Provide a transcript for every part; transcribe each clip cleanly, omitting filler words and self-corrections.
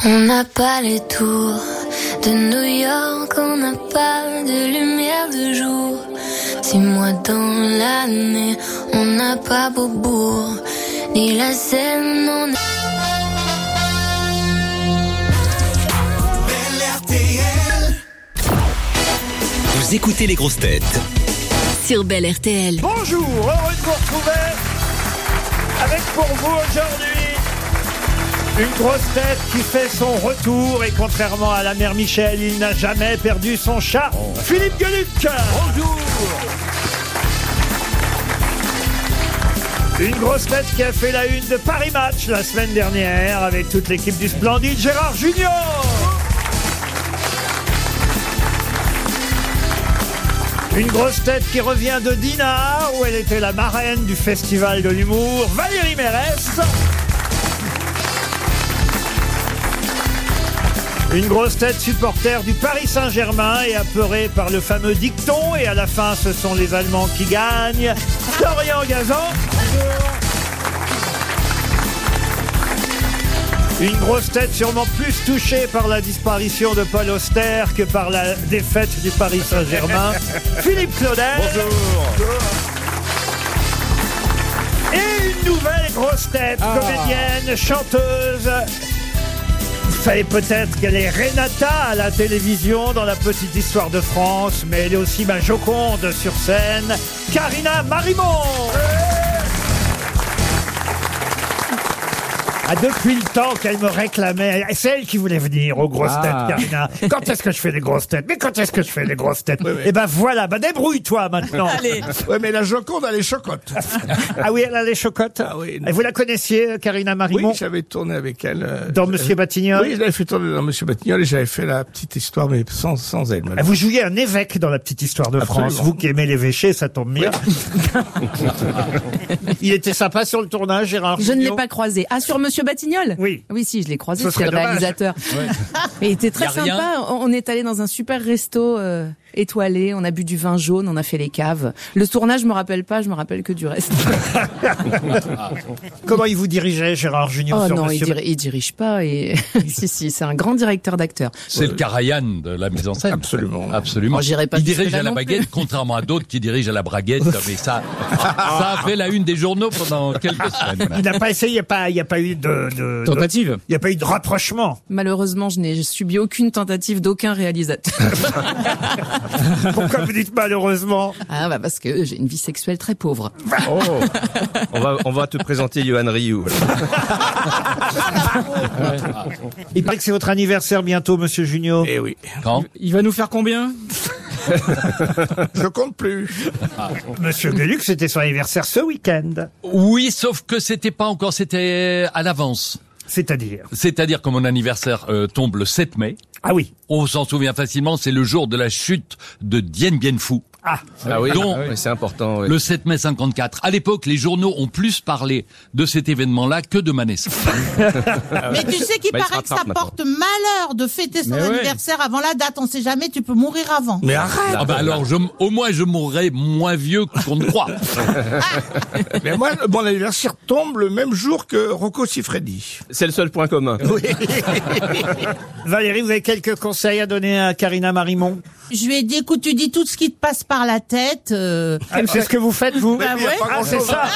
On n'a pas les tours de New York, on n'a pas de lumière de jour. 6 mois dans l'année, on n'a pas Beaubourg, ni la Seine, on a... Vous écoutez les grosses têtes sur Belle RTL. Bonjour, heureux de vous retrouver avec pour vous aujourd'hui une grosse tête qui fait son retour et contrairement à la mère Michel, il n'a jamais perdu son chat. Philippe Gueluc. Bonjour. Une grosse tête qui a fait la une de Paris Match la semaine dernière avec toute l'équipe du Splendide, Gérard Junior. Une grosse tête qui revient de Dinard, où elle était la marraine du festival de l'humour, Valérie Mérès. Une grosse tête supporter du Paris Saint-Germain et apeurée par le fameux dicton, et à la fin ce sont les Allemands qui gagnent, Florian Gazan. Une grosse tête sûrement plus touchée par la disparition de Paul Auster que par la défaite du Paris Saint-Germain, Philippe Claudel. Bonjour. Et une nouvelle grosse tête, comédienne, chanteuse. Vous savez peut-être qu'elle est Renata à la télévision dans La Petite Histoire de France, mais elle est aussi ma Joconde sur scène, Karina Marimon. Depuis le temps qu'elle me réclamait, c'est elle qui voulait venir aux grosses têtes, Karina. Quand est-ce que je fais des grosses têtes? Mais quand est-ce que je fais des grosses têtes? Et ben voilà, débrouille-toi maintenant. Allez. Ouais, mais la Joconde, elle est chocotte. Ah oui, elle a les chocottes. Ah oui. Et vous la connaissiez, Karina Marimon? Oui, j'avais tourné avec elle. Dans Monsieur Batignolles? Oui, je l'avais fait tourner dans Monsieur Batignolles et j'avais fait la petite histoire, mais sans elle. Vous jouiez un évêque dans La Petite Histoire de France. Vous qui aimez l'évêché, ça tombe bien. Il était sympa sur le tournage, Gérard. Je ne l'ai pas croisé. Ah, sur Monsieur Batignolles? Oui. Oui, si, je l'ai croisé, c'est le réalisateur. Ouais. Il était très sympa. On est allé dans un super resto étoilé, on a bu du vin jaune, on a fait les caves. Le tournage, je me rappelle pas, je me rappelle que du reste. Comment il vous dirigeait, Gérard Junior? Oh non, il dirige pas. Et... si, c'est un grand directeur d'acteur. C'est le Karajan de la mise en scène. Absolument. Absolument. J'irai pas il dirige à la non baguette, plus. contrairement à d'autres qui dirigent à la braguette. Mais ça a fait la une des journaux pendant quelques semaines. Il n'a pas essayé, il n'y a pas eu de tentative. Il n'y a pas eu de rapprochement. Malheureusement, je n'ai subi aucune tentative d'aucun réalisateur. Pourquoi vous dites malheureusement? Ah bah parce que j'ai une vie sexuelle très pauvre. Oh, on va te présenter Yohan Ryu. Il paraît que c'est votre anniversaire bientôt, Monsieur Junior. Eh oui. Quand? Il va nous faire combien? Je compte plus. Monsieur Gueluc, c'était son anniversaire ce week-end. Oui, sauf que c'était pas encore, c'était à l'avance. C'est-à-dire que mon anniversaire tombe le 7 mai. Ah oui. On s'en souvient facilement, c'est le jour de la chute de Dien Bien Phu. Ah oui, Donc, c'est important. Oui. Le 7 mai 54. À l'époque, les journaux ont plus parlé de cet événement-là que de ma naissance. Mais tu sais qu'il paraît que ça porte malheur de fêter son anniversaire avant la date. On sait jamais, tu peux mourir avant. Mais arrête. Ah bah alors, au moins, je mourrai moins vieux qu'on ne croit. Mais moi, mon anniversaire tombe le même jour que Rocco Siffredi. C'est le seul point commun. Oui. Valérie, vous avez quelques conseils à donner à Karina Marimon? Je lui ai dit, écoute, tu dis tout ce qui te passe par la tête. C'est ce que vous faites, vous? Bah ouais. C'est ça.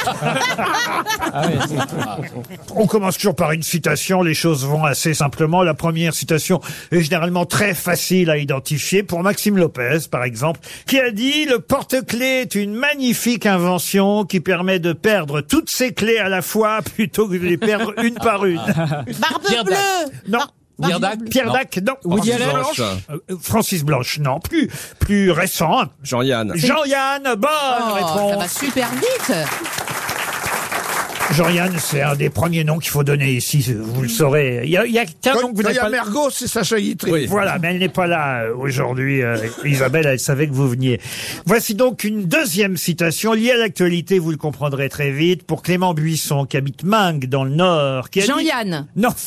On commence toujours par une citation. Les choses vont assez simplement. La première citation est généralement très facile à identifier. Pour Maxime Lopez, par exemple, qui a dit « Le porte-clés est une magnifique invention qui permet de perdre toutes ses clés à la fois plutôt que de les perdre une par une. » Barbe bleue. Non. Pierre Dac, non. Woody Allen. Francis Blanche, non. Plus récent. Jean-Yann, bonne réponse. Ça va super vite. Jean-Yann, c'est un des premiers noms qu'il faut donner ici, vous le saurez. Il y a qu'un nom que vous n'avez pas... Mergo, c'est Sacha Guitry. Oui. Voilà, mais elle n'est pas là aujourd'hui. Isabelle, elle savait que vous veniez. Voici donc une deuxième citation liée à l'actualité, vous le comprendrez très vite, pour Clément Buisson, qui habite Mingue, dans le Nord. Qui a Jean-Yann. Dit... Non.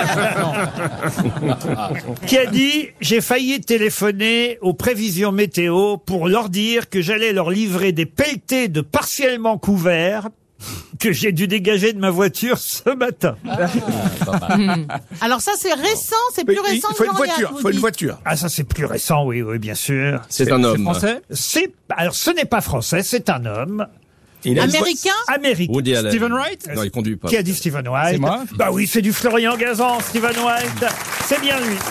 Qui a dit « J'ai failli téléphoner aux prévisions météo pour leur dire que j'allais leur livrer des pelletés de partiellement couverts que j'ai dû dégager de ma voiture ce matin. Alors ça, c'est récent, c'est plus récent Il faut que une Jean-Yann, voiture, vous faut une dites. voiture. Ah, ça c'est plus récent, oui, bien sûr. C'est un homme. Français? Alors, ce n'est pas français, c'est un homme Américain? américain. Woody Allen. Stephen Wright? Non, il conduit pas. Qui a dit Stephen Wright? C'est moi. Bah oui, c'est du Florian Gazan, Stephen Wright. C'est bien lui.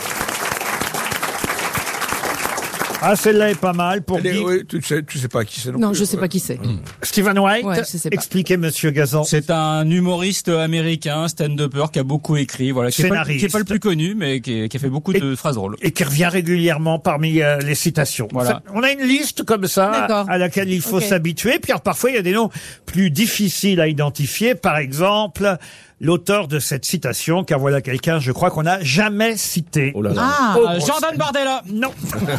Ah, celle-là est pas mal pour dire. Oui, tu sais pas qui c'est Non, plus. je sais pas qui c'est. Stephen Wright, Ouais, je sais pas. expliquez, monsieur Gazan. C'est un humoriste américain, stand-upper, qui a beaucoup écrit, voilà, qui est Scénariste. pas le plus connu, mais qui a fait beaucoup de phrases drôles. Et qui revient régulièrement parmi les citations. Voilà. Ça, on a une liste comme ça D'accord. à laquelle il faut Ok. s'habituer. Puis alors, parfois, il y a des noms plus difficiles à identifier. Par exemple, l'auteur de cette citation, car voilà quelqu'un, je crois qu'on n'a jamais cité. Oh là là. Ah, Jordan Bardella. Non.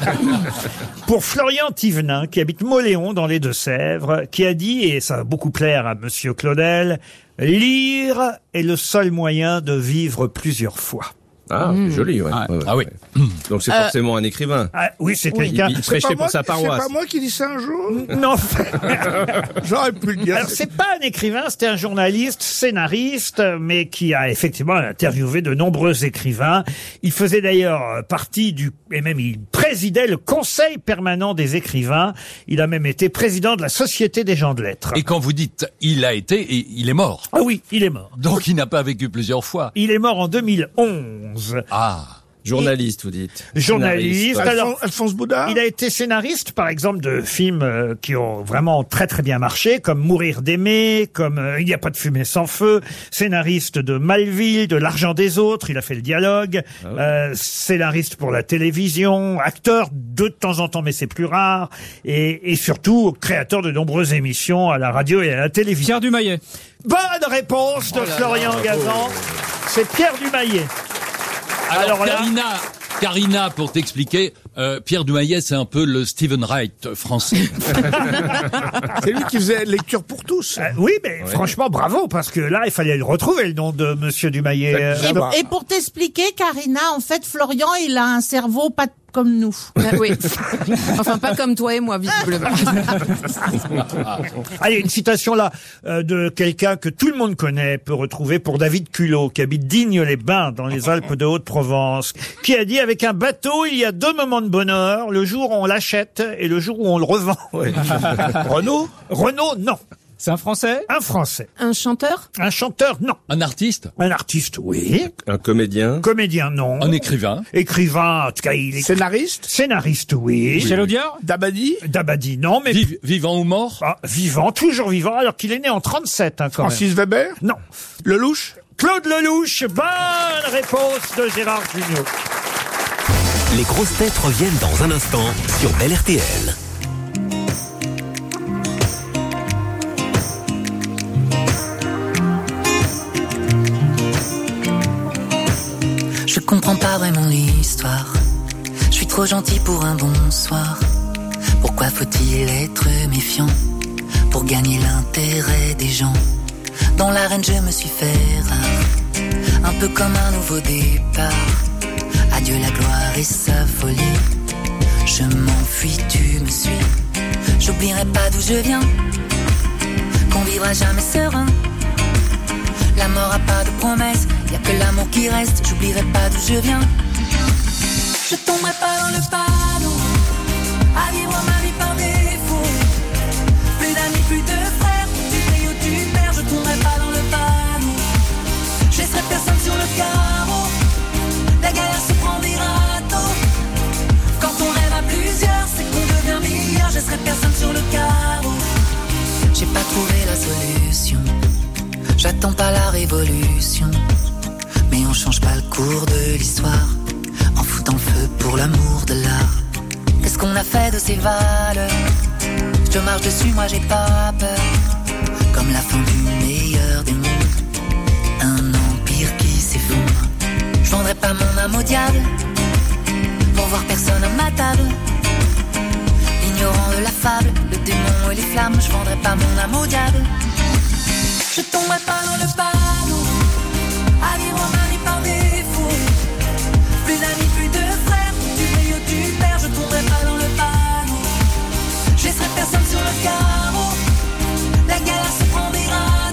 Pour Florian Thévenin, qui habite Mauléon dans les Deux-Sèvres, qui a dit, et ça va beaucoup plaire à monsieur Claudel, lire est le seul moyen de vivre plusieurs fois. Ah, c'est joli, ouais. Ah, Ouais, ouais, ah oui. ouais. Donc c'est forcément un écrivain. Ah, oui, c'est quelqu'un. Il C'est pas prêchait moi pour sa qui- paroisse. C'est pas moi qui dis ça un jour. Non. J'aurais pu le dire. Alors, c'est pas un écrivain, c'était un journaliste, scénariste, mais qui a effectivement interviewé de nombreux écrivains. Il faisait d'ailleurs partie et même il présidait le Conseil permanent des écrivains. Il a même été président de la Société des gens de lettres. Et quand vous dites il a été, et il est mort. Ah oui, il est mort. Donc il n'a pas vécu plusieurs fois. Il est mort en 2011. Ah. Journaliste, vous dites. Journaliste. Scénariste. Alors, Alphonse Boudard. il a été scénariste, par exemple, de films qui ont vraiment très très bien marché, comme Mourir d'aimer, comme Il n'y a pas de fumée sans feu, scénariste de Malville, de L'argent des autres, il a fait le dialogue, scénariste pour la télévision, acteur de temps en temps, mais c'est plus rare, et surtout créateur de nombreuses émissions à la radio et à la télévision. Pierre Dumaillet. Bonne réponse de Florian Gazan, c'est Pierre Dumaillet. Alors, là- Karina, pour t'expliquer, Pierre Dumaillet, c'est un peu le Stephen Wright français. C'est lui qui faisait lecture pour tous. Oui, mais franchement, bravo, parce que là, il fallait le retrouver, le nom de monsieur Dumaillet. Et pour t'expliquer, Karina, en fait, Florian, il a un cerveau pas comme nous. Ah, oui. Enfin, pas comme toi et moi, visiblement. Allez, une citation là de quelqu'un que tout le monde connaît, peut retrouver pour David Culot, qui habite Digne-les-Bains dans les Alpes de Haute-Provence, qui a dit: avec un bateau, il y a deux moments de bonheur, le jour où on l'achète et le jour où on le revend. Renaud. Renaud, non. C'est un Français? Un Français. Un chanteur? Un chanteur, non. Un artiste? Un artiste, oui. Un comédien. Comédien, non. Un écrivain? Écrivain, en tout cas, il est Scénariste. scénariste, oui. Michel Audiard? Dabadi. Dabadi, non, mais Vivant ou mort? ah, vivant, toujours vivant, alors qu'il est né en 37, hein, quand même. Francis Weber. Non. Lelouch. Claude Lelouch, bonne réponse de Gérard Junior. Les grosses têtes reviennent dans un instant sur Bel RTL. Je comprends pas vraiment l'histoire. Je suis trop gentil pour un bonsoir. Pourquoi faut-il être méfiant pour gagner l'intérêt des gens? Dans l'arène je me suis fait rare, un peu comme un nouveau départ. Adieu la gloire et sa folie. Je m'enfuis, tu me suis. J'oublierai pas d'où je viens, qu'on vivra jamais serein. La mort a pas de promesse, y a que l'amour qui reste. J'oublierai pas d'où je viens. Je tomberai pas dans le panneau à vivre ma vie par défaut. Plus d'amis, plus de frères, tu brilles ou tu perds. Je tomberai pas dans le panneau. Je laisserai personne sur le carreau. La galère se prend des râteaux. Quand on rêve à plusieurs, c'est qu'on devient meilleur. Je laisserai personne sur le carreau. J'ai pas trouvé la solution. J'attends pas la révolution, mais on change pas le cours de l'histoire en foutant le feu pour l'amour de l'art. Qu'est-ce qu'on a fait de ces valeurs? Je marche dessus, moi j'ai pas peur. Comme la fin du meilleur des mondes, un empire qui s'effondre. Je vendrai pas mon âme au diable pour voir personne à ma table. Ignorant de la fable, le démon et les flammes. Je vendrai pas mon âme au diable. Je tomberai pas dans le panneau à vivre ma vie par défaut. Plus d'amis, plus de frères, tu brilles ou tu perds. Je tomberai pas dans le panneau. Je laisserai personne sur le carreau. La galère se prend des rats.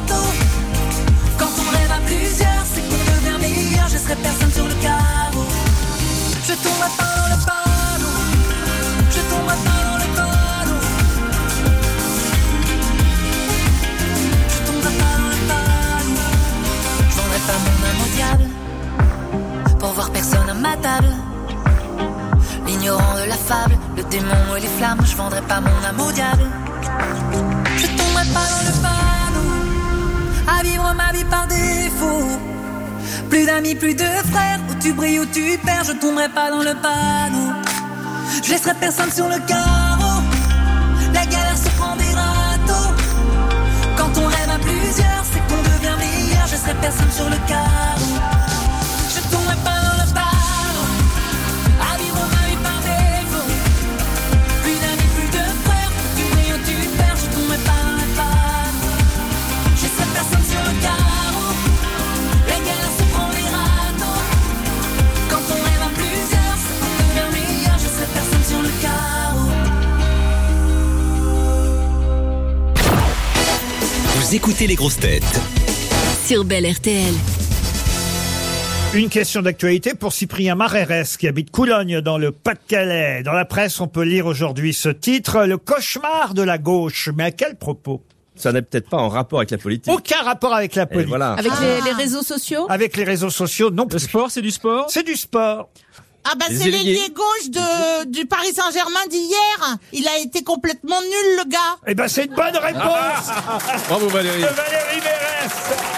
fable. Le démon et les flammes, je vendrai pas mon âme au diable. Je tomberai pas dans le panneau, à vivre ma vie par défaut. Plus d'amis, plus de frères, où tu brilles, où tu perds, je tomberai pas dans le panneau. Je laisserai personne sur le carreau, la galère se prend des râteaux. Quand on rêve à plusieurs, c'est qu'on devient meilleur, je laisserai personne sur le carreau. Je tomberai pas dans le panneau, à vivre ma vie par défaut. Plus d'amis, plus de frères, où tu brilles, où tu perds, je tomberai pas dans le panneau. Je laisserai personne sur le carreau, la galère se prend des râteaux. Quand on rêve à plusieurs, c'est qu'on devient meilleur, je laisserai personne sur le carreau. Vous écoutez les grosses têtes sur Bel RTL. Une question d'actualité pour Cyprien Marérès qui habite Coulogne dans le Pas-de-Calais. Dans la presse, on peut lire aujourd'hui ce titre, le cauchemar de la gauche. Mais à quel propos? Ça n'a peut-être pas en rapport avec la politique. Aucun rapport avec la politique. Voilà. Avec les réseaux sociaux? Avec les réseaux sociaux, non plus. Le sport, c'est du sport? C'est du sport. Ah bah c'est l'ailier gauche du Paris Saint-Germain d'hier. Il a été complètement nul, le gars. Eh ben c'est une bonne réponse. Bravo Valérie. De Valérie Mérès.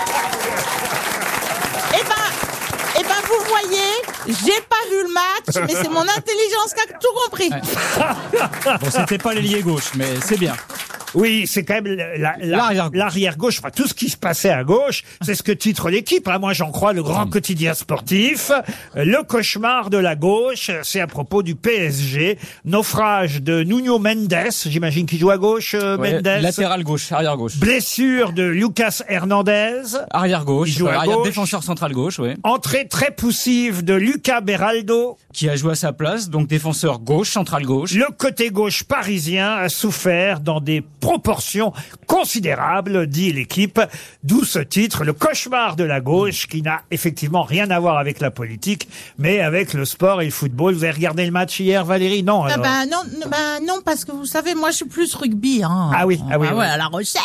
Eh ben vous voyez, j'ai pas vu le match, mais c'est mon intelligence qui a tout compris. Bon, c'était pas l'ailier gauche, mais c'est bien. Oui, c'est quand même l'arrière gauche. Enfin, tout ce qui se passait à gauche, c'est ce que titre l'équipe. Hein. Moi, j'en crois le grand quotidien sportif. Le cauchemar de la gauche, c'est à propos du PSG. Naufrage de Nuno Mendes, j'imagine qu'il joue à gauche, Ouais, Mendes. latéral gauche, arrière gauche. Blessure de Lucas Hernandez. Arrière gauche, Il joue à arrière gauche. défenseur central gauche, ouais. Entrée très poussive de Lucas Beraldo. Qui a joué à sa place, donc défenseur gauche, central gauche. Le côté gauche parisien a souffert dans des proportions considérables, dit l'équipe. D'où ce titre, le cauchemar de la gauche, qui n'a effectivement rien à voir avec la politique, mais avec le sport et le football. Vous avez regardé le match hier, Valérie? Non, alors. Non, parce que vous savez, moi je suis plus rugby. Hein. Ah oui, ouais, oui. à La Rochelle.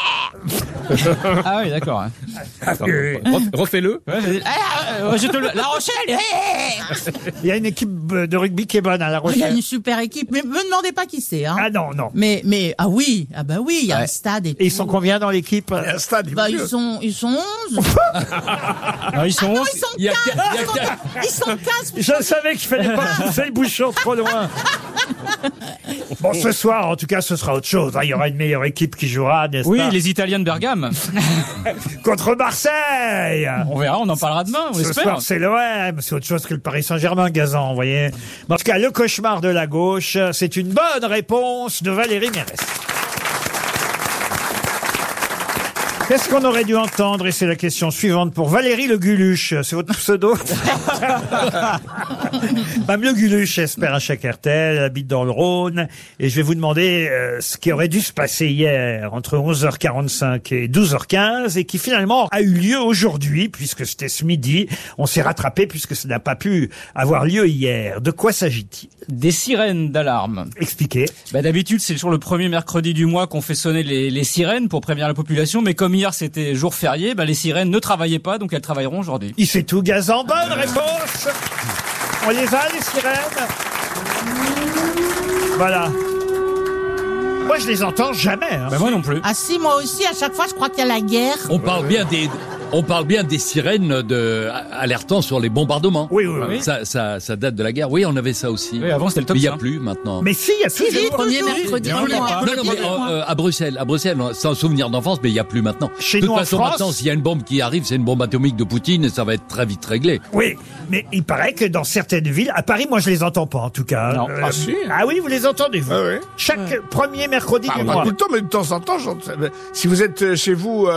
Ah oui, d'accord. Hein. Refais-le. Ouais, La Rochelle. Il y a une équipe de rugby qui est bonne à La Il y a Rochelle. une super équipe, mais me demandez pas qui c'est. Hein. Ah non, non. Mais il y a un stade et tout. Et ils sont combien dans l'équipe? Un stade, Bah, ils sont 11. Non, ils sont Non, 11. ils sont 15. Je savais qu'il fallait pas pousser le bouchon trop loin. Bon, ce soir, en tout cas, ce sera autre chose. Hein. Il y aura une meilleure équipe qui jouera, n'est-ce Oui, pas? les Italiens de Bergame. Contre Marseille. On verra, on en parlera demain, on Ce espère. soir, c'est l'OM. C'est autre chose que le Paris Saint-Germain, Gazan, vous voyez. En tout cas, le cauchemar de la gauche, c'est une bonne réponse de Valérie Mérès. Qu'est-ce qu'on aurait dû entendre? Et c'est la question suivante pour Valérie Le Guluche. C'est votre pseudo? Mme Le Guluche espère un chèque RTL, elle habite dans le Rhône. Et je vais vous demander ce qui aurait dû se passer hier entre 11h45 et 12h15 et qui finalement a eu lieu aujourd'hui, puisque c'était ce midi. On s'est rattrapé puisque ça n'a pas pu avoir lieu hier. De quoi s'agit-il? Des sirènes d'alarme. Expliquez. Bah, d'habitude, c'est toujours le premier mercredi du mois qu'on fait sonner les sirènes pour prévenir la population. Mais comme hier, c'était jour férié, bah, les sirènes ne travaillaient pas, donc elles travailleront aujourd'hui. Il sait tout, Gazan. Bonne réponse. On les a, les sirènes? Voilà. Moi, je les entends jamais. Hein. Bah, moi non plus. Ah si, moi aussi, à chaque fois, je crois qu'il y a la guerre. On parle bien des sirènes alertant sur les bombardements. Oui, oui, oui. Ça date de la guerre. Oui, on avait ça aussi. Oui, avant, c'était le top Mais il n'y a 5. plus maintenant. Mais si, il y a toujours. Si, Premier toujours. mercredi Non, du non, mois. Non, mais à Bruxelles, c'est un souvenir d'enfance, mais il n'y a plus maintenant. Chez De nous, toute en façon, France- maintenant, s'il y a une bombe qui arrive, c'est une bombe atomique de Poutine et ça va être très vite réglé. Oui, mais il paraît que dans certaines villes, à Paris, moi, je les entends pas, en tout cas. Non. Ah, si. Ah oui, vous les entendez, vous? Ah oui. Chaque premier mercredi du Pas mois. tout le temps, mais de temps en temps, si vous êtes chez vous,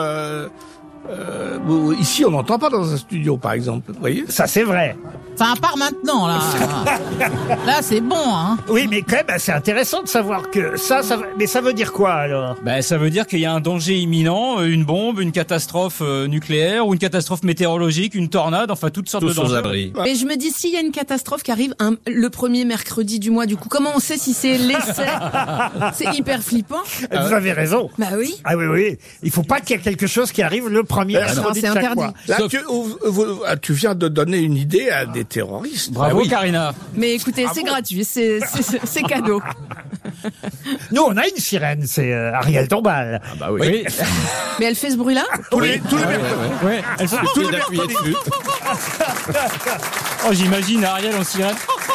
ici, on n'entend pas dans un studio, par exemple. Vous voyez? Ça, c'est vrai. Enfin, à part maintenant, là. Là, c'est bon, hein. Oui, mais quand même, c'est intéressant de savoir que mais ça veut dire quoi, alors? Bah, ça veut dire qu'il y a un danger imminent, une bombe, une catastrophe nucléaire ou une catastrophe météorologique, une tornade, enfin toutes sortes Tous de sans dangers. abri. Et je me dis, s'il y a une catastrophe qui arrive le premier mercredi du mois, du coup, comment on sait si c'est l'essai? C'est hyper flippant. Vous avez raison. Bah oui. Ah oui, oui. Il faut pas qu'il y ait quelque chose qui arrive le premier Non, mercredi c'est de chaque interdit. mois. Là, Sauf- tu viens de donner une idée à des terroristes. Bravo, Karina. Mais écoutez, c'est gratuit, c'est cadeau. Nous, on a une sirène, c'est Ariel Dombal. Ah bah oui. Oui. Mais elle fait ce bruit-là? Tous les mercredis. Ouais. Elle fait... Tous les D'appuyer mercredis. dessus. Oh, j'imagine Ariel en sirène.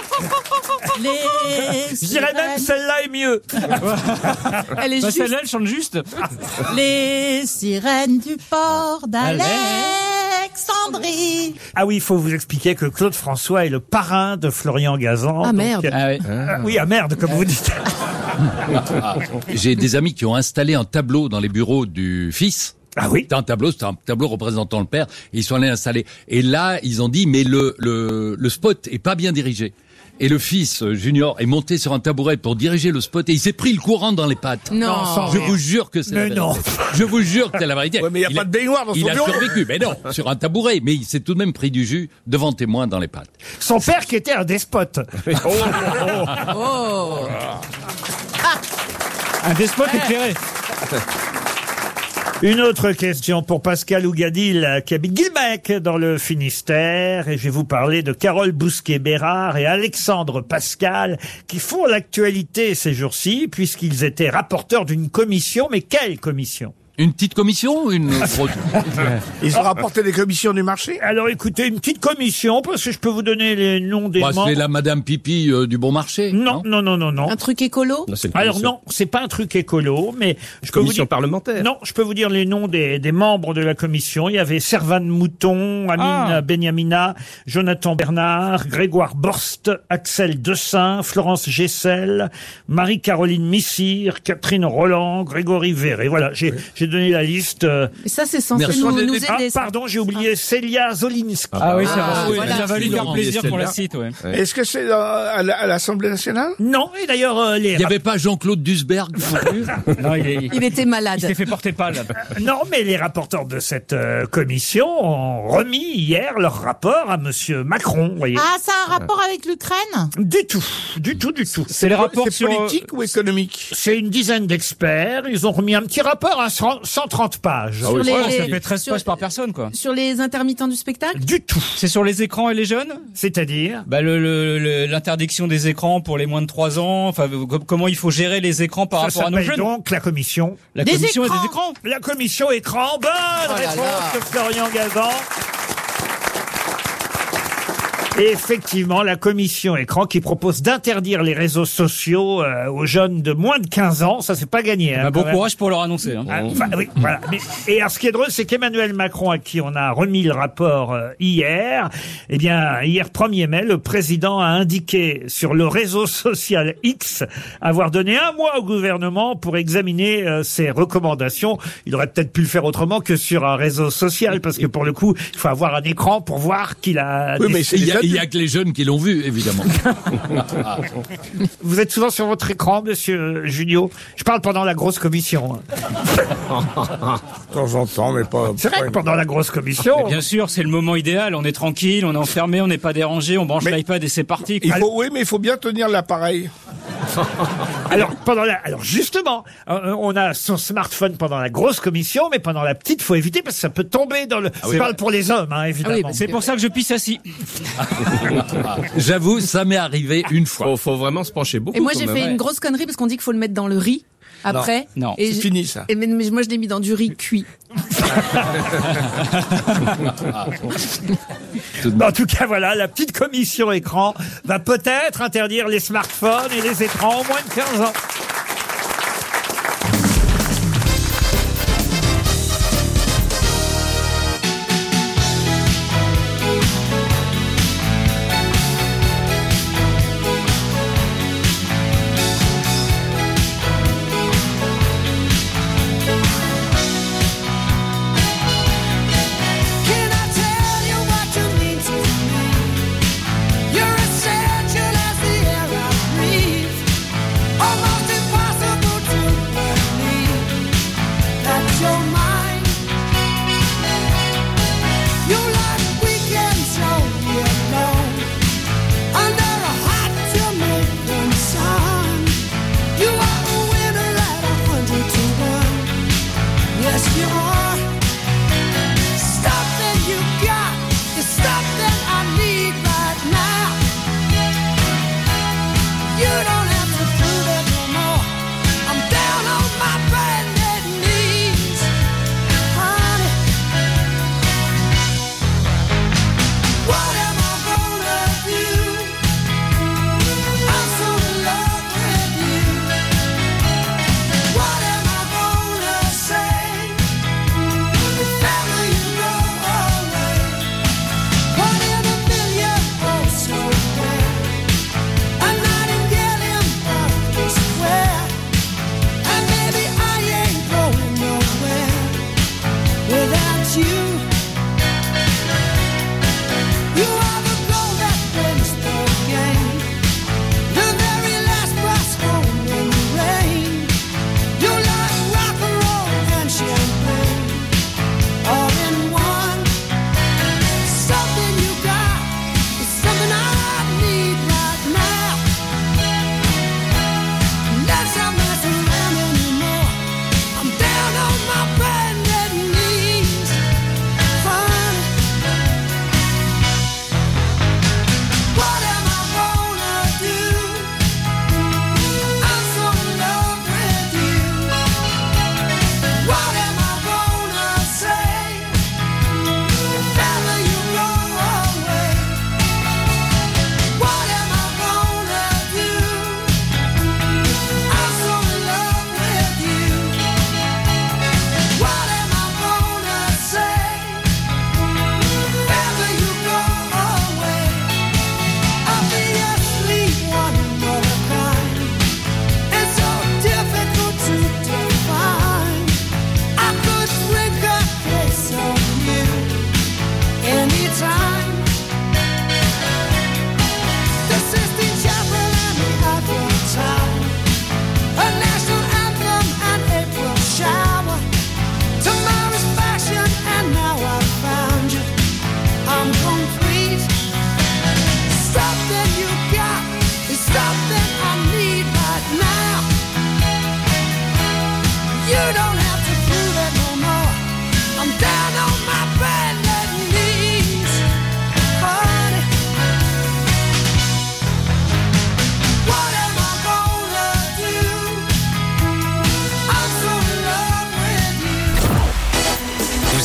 Les Je dirais même celle-là est mieux. Elle est Bah, juste. celle-là, elle chante juste. Les sirènes du port d'Alexandrie. Ah oui, il faut vous expliquer que Claude François est le parrain de Florian Gazan. Ah, Donc, merde. Ah oui. oui, ah merde, comme vous dites. J'ai des amis qui ont installé un tableau dans les bureaux du fils. Ah oui. C'était un tableau représentant le père, et ils sont allés installer. Et là, ils ont dit, mais le spot est pas bien dirigé. Et le fils, Junior, est monté sur un tabouret pour diriger le spot, et il s'est pris le courant dans les pattes. Non. Je vous jure que c'est la Mais vérité. non. Je vous jure que c'est la vérité. Ouais, mais il n'y a pas de baignoire dans son Il a bureau. survécu, mais non, sur un tabouret, mais il s'est tout de même pris du jus devant témoin dans les pattes. Son père qui était un despote. Oh. Un despote éclairé. Une autre question pour Pascal Ougadil, qui habite Guilmec, dans le Finistère. Et je vais vous parler de Carole Bousquet-Bérard et Alexandre Pascal, qui font l'actualité ces jours-ci, puisqu'ils étaient rapporteurs d'une commission. Mais quelle commission? Une petite commission ou une grosse? Ils ont rapporté des commissions du marché. Alors écoutez, une petite commission, parce que je peux vous donner les noms des Bah, membres. c'est la Madame Pipi du Bon Marché. Non. Un truc écolo? Non, c'est une Alors commission. non, c'est pas un truc écolo, mais je peux vous Commission dire... parlementaire. Non, je peux vous dire les noms des membres de la commission. Il y avait Servane Mouton, Amine Benyamina, Jonathan Bernard, Grégoire Borst, Axel Dessein, Florence Gessel, Marie-Caroline Missire, Catherine Roland, Grégory Verret. Voilà, j'ai donné la liste. Et ça, c'est censé Merci. nous Ah, aider. ça. pardon, j'ai oublié Célia Zolinski. Ah oui, c'est Ah, vrai. voilà. Ça va lui faire Laurent plaisir qu'on la Celle-là. cite, ouais. Est-ce que c'est à l'Assemblée nationale? Non, et d'ailleurs, Il n'y avait pas Jean-Claude Dusberg non plus? Non, il Il était malade. s'est fait porter pâle. non, mais les rapporteurs de cette commission ont remis hier leur rapport à Monsieur Macron, vous voyez. Ah, ça a un rapport avec l'Ukraine? Du tout, du tout, du tout. C'est les rapports C'est sur... politique ou économique? C'est une dizaine d'experts. Ils ont remis un petit rapport à 130 pages. Sur les- Ouais, ça fait 13 sur- pages par personne, quoi. Sur les intermittents du spectacle? Du tout. C'est sur les écrans et les jeunes? C'est-à-dire Bah, l'interdiction des écrans pour les moins de 3 ans. Enfin, comment il faut gérer les écrans par ça rapport à nos s'appelle jeunes? donc la commission. La Des commission écrans. et des écrans. La commission écran. Bonne là réponse là. de Florian Gazan. Et effectivement, la commission écran qui propose d'interdire les réseaux sociaux aux jeunes de moins de 15 ans, ça c'est pas gagné. Hein, Bah, bon quand même. courage pour leur annoncer. Hein. Ah, enfin, oui, voilà. Et alors, ce qui est drôle, c'est qu'Emmanuel Macron, à qui on a remis le rapport hier, eh bien, hier 1er mai, le président a indiqué sur le réseau social X avoir donné un mois au gouvernement pour examiner ses recommandations. Il aurait peut-être pu le faire autrement que sur un réseau social, parce que pour le coup, il faut avoir un écran pour voir qu'il a... Oui, mais c'est Il y a que les jeunes qui l'ont vu, évidemment. Vous êtes souvent sur votre écran, monsieur Junio? Je parle pendant la grosse commission. De temps en temps, mais pas. C'est vrai que pendant la grosse commission... Mais bien sûr, c'est le moment idéal. On est tranquille, on est enfermé, on n'est pas dérangé, on branche Mais- l'iPad et c'est parti. Oui, mais il faut bien tenir l'appareil. Alors justement, on a son smartphone pendant la grosse commission, mais pendant la petite, faut éviter parce que ça peut tomber dans le. Je parle pour les hommes, hein, évidemment. Ah oui, C'est pour ça que je pisse assis. J'avoue, ça m'est arrivé une fois. Faut vraiment se pencher beaucoup. Et moi, quand j'ai même. fait une grosse connerie parce qu'on dit qu'il faut le mettre dans le riz. Après. Non, Et c'est j'ai- fini, ça. Et mais moi, je l'ai mis dans du riz cuit. En tout cas, voilà, la petite commission écran va peut-être interdire les smartphones et les écrans aux moins de 15 ans. Can I tell you what you mean to me? You're essential as the air I breathe. Almost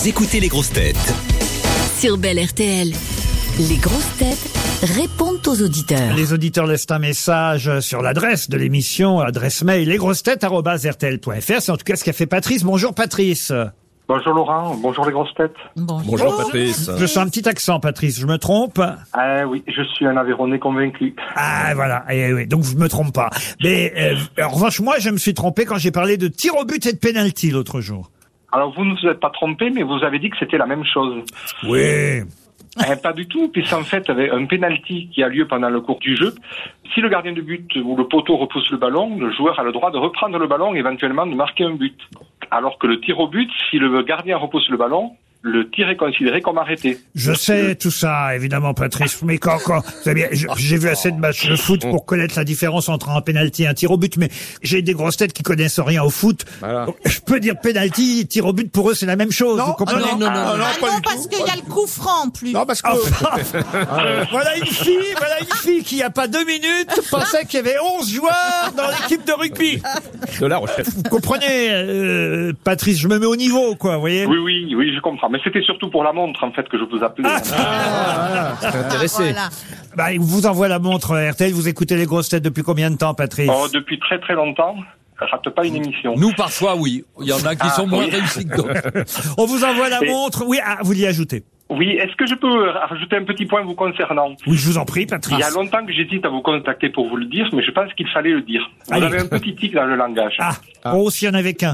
Vous écoutez les grosses têtes. Sur Belle RTL. Les grosses têtes répondent aux auditeurs. Les auditeurs laissent un message sur l'adresse de l'émission, adresse mail lesgrossetêtes@rtl.fr. C'est en tout cas ce qu'a fait Patrice. Bonjour Patrice. Bonjour Laurent, bonjour les grosses têtes. Bonjour Patrice. Je sens un petit accent Patrice, je me trompe? Oui, je suis un Aveyronnais convaincu. Ah voilà, oui, donc je me trompe pas. Mais en revanche, moi je me suis trompé quand j'ai parlé de tir au but et de pénalty l'autre jour. Alors vous ne vous êtes pas trompé, mais vous avez dit que c'était la même chose. Oui. Pas du tout, puisqu'en fait, avec un pénalty qui a lieu pendant le cours du jeu, si le gardien de but ou le poteau repousse le ballon, le joueur a le droit de reprendre le ballon et éventuellement de marquer un but. Alors que le tir au but, si le gardien repousse le ballon, le tir est considéré comme arrêté. Je sais tout ça, évidemment, Patrice. Mais quand vous savez, j'ai vu assez de matchs de foot pour connaître la différence entre un penalty et un tir au but. Mais j'ai des grosses têtes qui connaissent rien au foot. Voilà. Donc, je peux dire penalty, tir au but, pour eux, c'est la même chose. Non, vous comprenez? non, parce qu'il y a le coup franc en plus. Non, parce que... Voilà une fille qui, il y a pas 2 minutes, pensait qu'il y avait 11 joueurs dans l'équipe de rugby. De La Rochelle. Vous comprenez, Patrice, je me mets au niveau, quoi, vous voyez? Oui, je comprends. Mais c'était surtout pour la montre, en fait, que je vous appelais. C'est intéressé. Voilà. Bah, il vous envoie la montre RTL. Vous écoutez les grosses têtes depuis combien de temps, Patrice? Depuis très très longtemps. Rate pas une émission. Nous, parfois, oui. Il y en a qui sont moins réussis que d'autres. On vous envoie la montre. Oui, vous l'y ajoutez. Oui, est-ce que je peux rajouter un petit point vous concernant? Oui, je vous en prie, Patrice. Il y a longtemps que j'hésite à vous contacter pour vous le dire, mais je pense qu'il fallait le dire. Vous avez un petit tic dans le langage. Oh, s'il y en avait qu'un.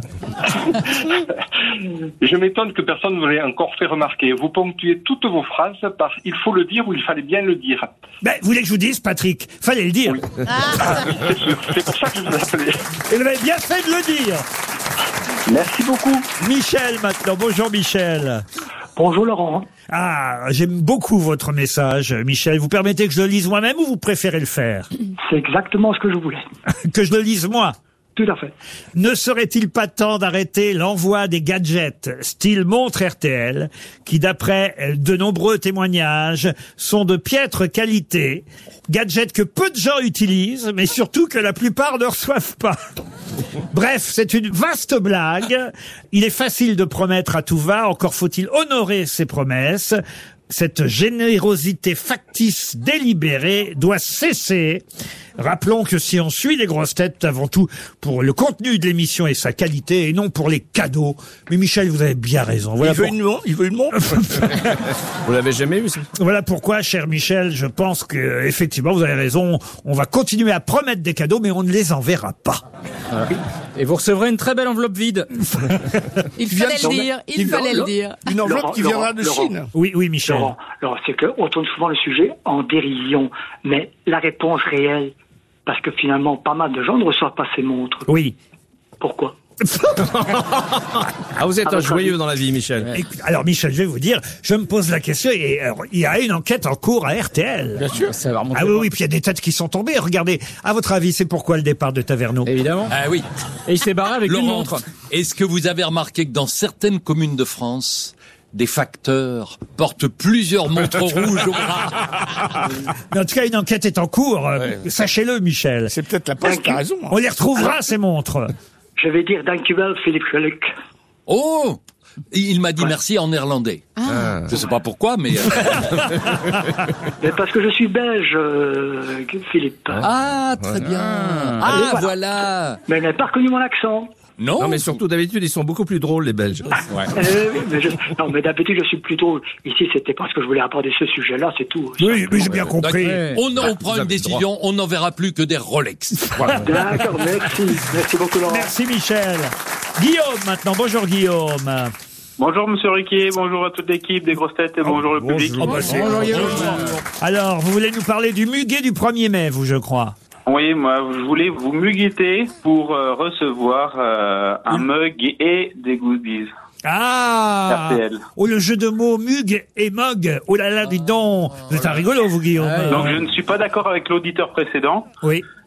Je m'étonne que personne ne l'ait encore fait remarquer. Vous ponctuez toutes vos phrases par « il faut le dire » ou « il fallait bien le dire ». Ben, vous voulez que je vous dise, Patrick? Fallait le dire. Oui. C'est sûr. C'est pour ça que je vous appelais. Et vous avez bien fait de le dire. Merci beaucoup. Michel, maintenant. Bonjour, Michel. Bonjour Laurent. J'aime beaucoup votre message, Michel. Vous permettez que je le lise moi-même ou vous préférez le faire? C'est exactement ce que je voulais. Que je le lise moi? Tout à fait. Ne serait-il pas temps d'arrêter l'envoi des gadgets style montre RTL, qui d'après de nombreux témoignages sont de piètre qualité, gadgets que peu de gens utilisent, mais surtout que la plupart ne reçoivent pas. Bref, c'est une vaste blague. Il est facile de promettre à tout va, encore faut-il honorer ses promesses. Cette générosité factice délibérée doit cesser. Rappelons que si on suit les grosses têtes avant tout pour le contenu de l'émission et sa qualité et non pour les cadeaux. Mais Michel, vous avez bien raison. Voilà Il veut une montre. Vous l'avez jamais vu, ça? Voilà pourquoi, cher Michel, je pense que effectivement vous avez raison. On va continuer à promettre des cadeaux, mais on ne les enverra pas. Et vous recevrez une très belle enveloppe vide. Il fallait le dire. Une enveloppe qui viendra de Chine. Oui, Michel. Laurent, c'est qu'on tourne souvent le sujet en dérision, mais la réponse réelle, parce que finalement, pas mal de gens ne reçoivent pas ces montres. Oui. Pourquoi? Vous êtes un joyeux dans la vie, Michel. Alors, Michel, je vais vous dire, je me pose la question et il y a une enquête en cours à RTL. Bien sûr, ça va remonter. Oui, puis il y a des têtes qui sont tombées. Regardez, à votre avis, c'est pourquoi le départ de Taverneau? Évidemment. Oui. Et il s'est barré avec une montre. Est-ce que vous avez remarqué que dans certaines communes de France, des facteurs portent plusieurs montres rouges au bras? Mais en tout cas, une enquête est en cours. Sachez-le, Michel. C'est peut-être la poste qui a raison. On les retrouvera, ces montres. Je vais dire dankjewel, Philippe Geluck. Oh! Il m'a dit merci en néerlandais. Je sais pas pourquoi, mais... Mais parce que je suis belge, Philippe. Très bien. Voilà. Mais elle n'a pas reconnu mon accent. Non, mais surtout d'habitude ils sont beaucoup plus drôles les Belges. Mais d'habitude je suis plus drôle. Ici c'était parce que je voulais aborder ce sujet-là, c'est tout. Oui, mais j'ai bien compris. On prend une décision, on n'en verra plus que des Rolex. Voilà. D'accord, merci beaucoup Laurent. Merci Michel. Guillaume maintenant, bonjour Guillaume. Bonjour Monsieur Riquier, bonjour à toute l'équipe des grosses têtes et bonjour le public. Bonjour Guillaume. Alors, vous voulez nous parler du muguet du 1er mai, vous, je crois? Oui, moi, je voulais vous mugueter pour recevoir un mug et des goodies. RTL. Oh, le jeu de mots mug et mug. Oh là là, dis donc. Vous êtes un rigolo, vous, Guillaume. Donc, je ne suis pas d'accord avec l'auditeur précédent. Oui.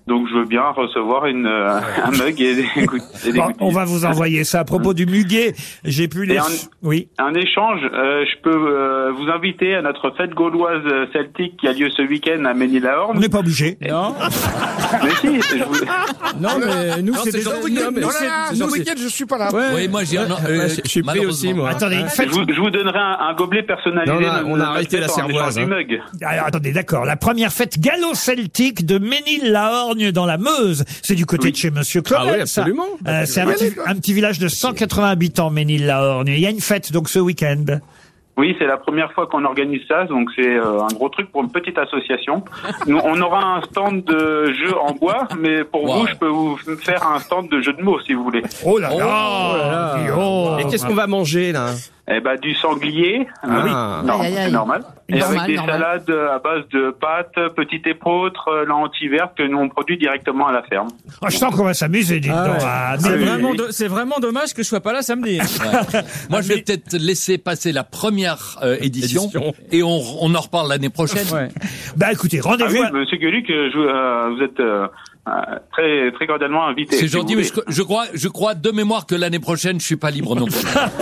Donc je veux bien recevoir un mug et des goodies. Bon, on va vous envoyer ça. À propos du muguet, j'ai pu les... Oui. Un échange, je peux vous inviter à notre fête gauloise celtique qui a lieu ce week-end à Ménil-la-Horne. On n'est pas obligé. Non. Mais si, non, mais nous, c'est déjà ce week-end, je suis pas là. Ouais. Oui, moi, je suis pris aussi, moi. Attendez, je vous donnerai un gobelet personnalisé. Non, on a arrêté la cervoise. Du mug. Alors, attendez, d'accord. La première fête gallo-celtique de Ménil-la-Horne dans la Meuse. C'est du côté de chez Monsieur Claudel. Ah oui, absolument. C'est un petit village de 180 habitants, Ménil-la-Horne. Et il y a une fête, donc, ce week-end. Oui, c'est la première fois qu'on organise ça, donc c'est un gros truc pour une petite association. Nous, on aura un stand de jeux en bois, mais pour vous, je peux vous faire un stand de jeux de mots, si vous voulez. Oh là là, Et qu'est-ce qu'on va manger, là? Eh ben, du sanglier. C'est normal. Et avec des salades à base de pâtes, petites épeautres, lentilles vertes que nous on produit directement à la ferme. Oh, je sens qu'on va s'amuser, dites donc. C'est vraiment dommage que je sois pas là samedi. Moi, je vais peut-être laisser passer la première édition et on en reparle l'année prochaine. Ouais. Bah écoutez, rendez-vous. Ah oui, Monsieur Gueluc, vous êtes très très cordialement invité. C'est gentil, mais je crois de mémoire que l'année prochaine je suis pas libre non plus.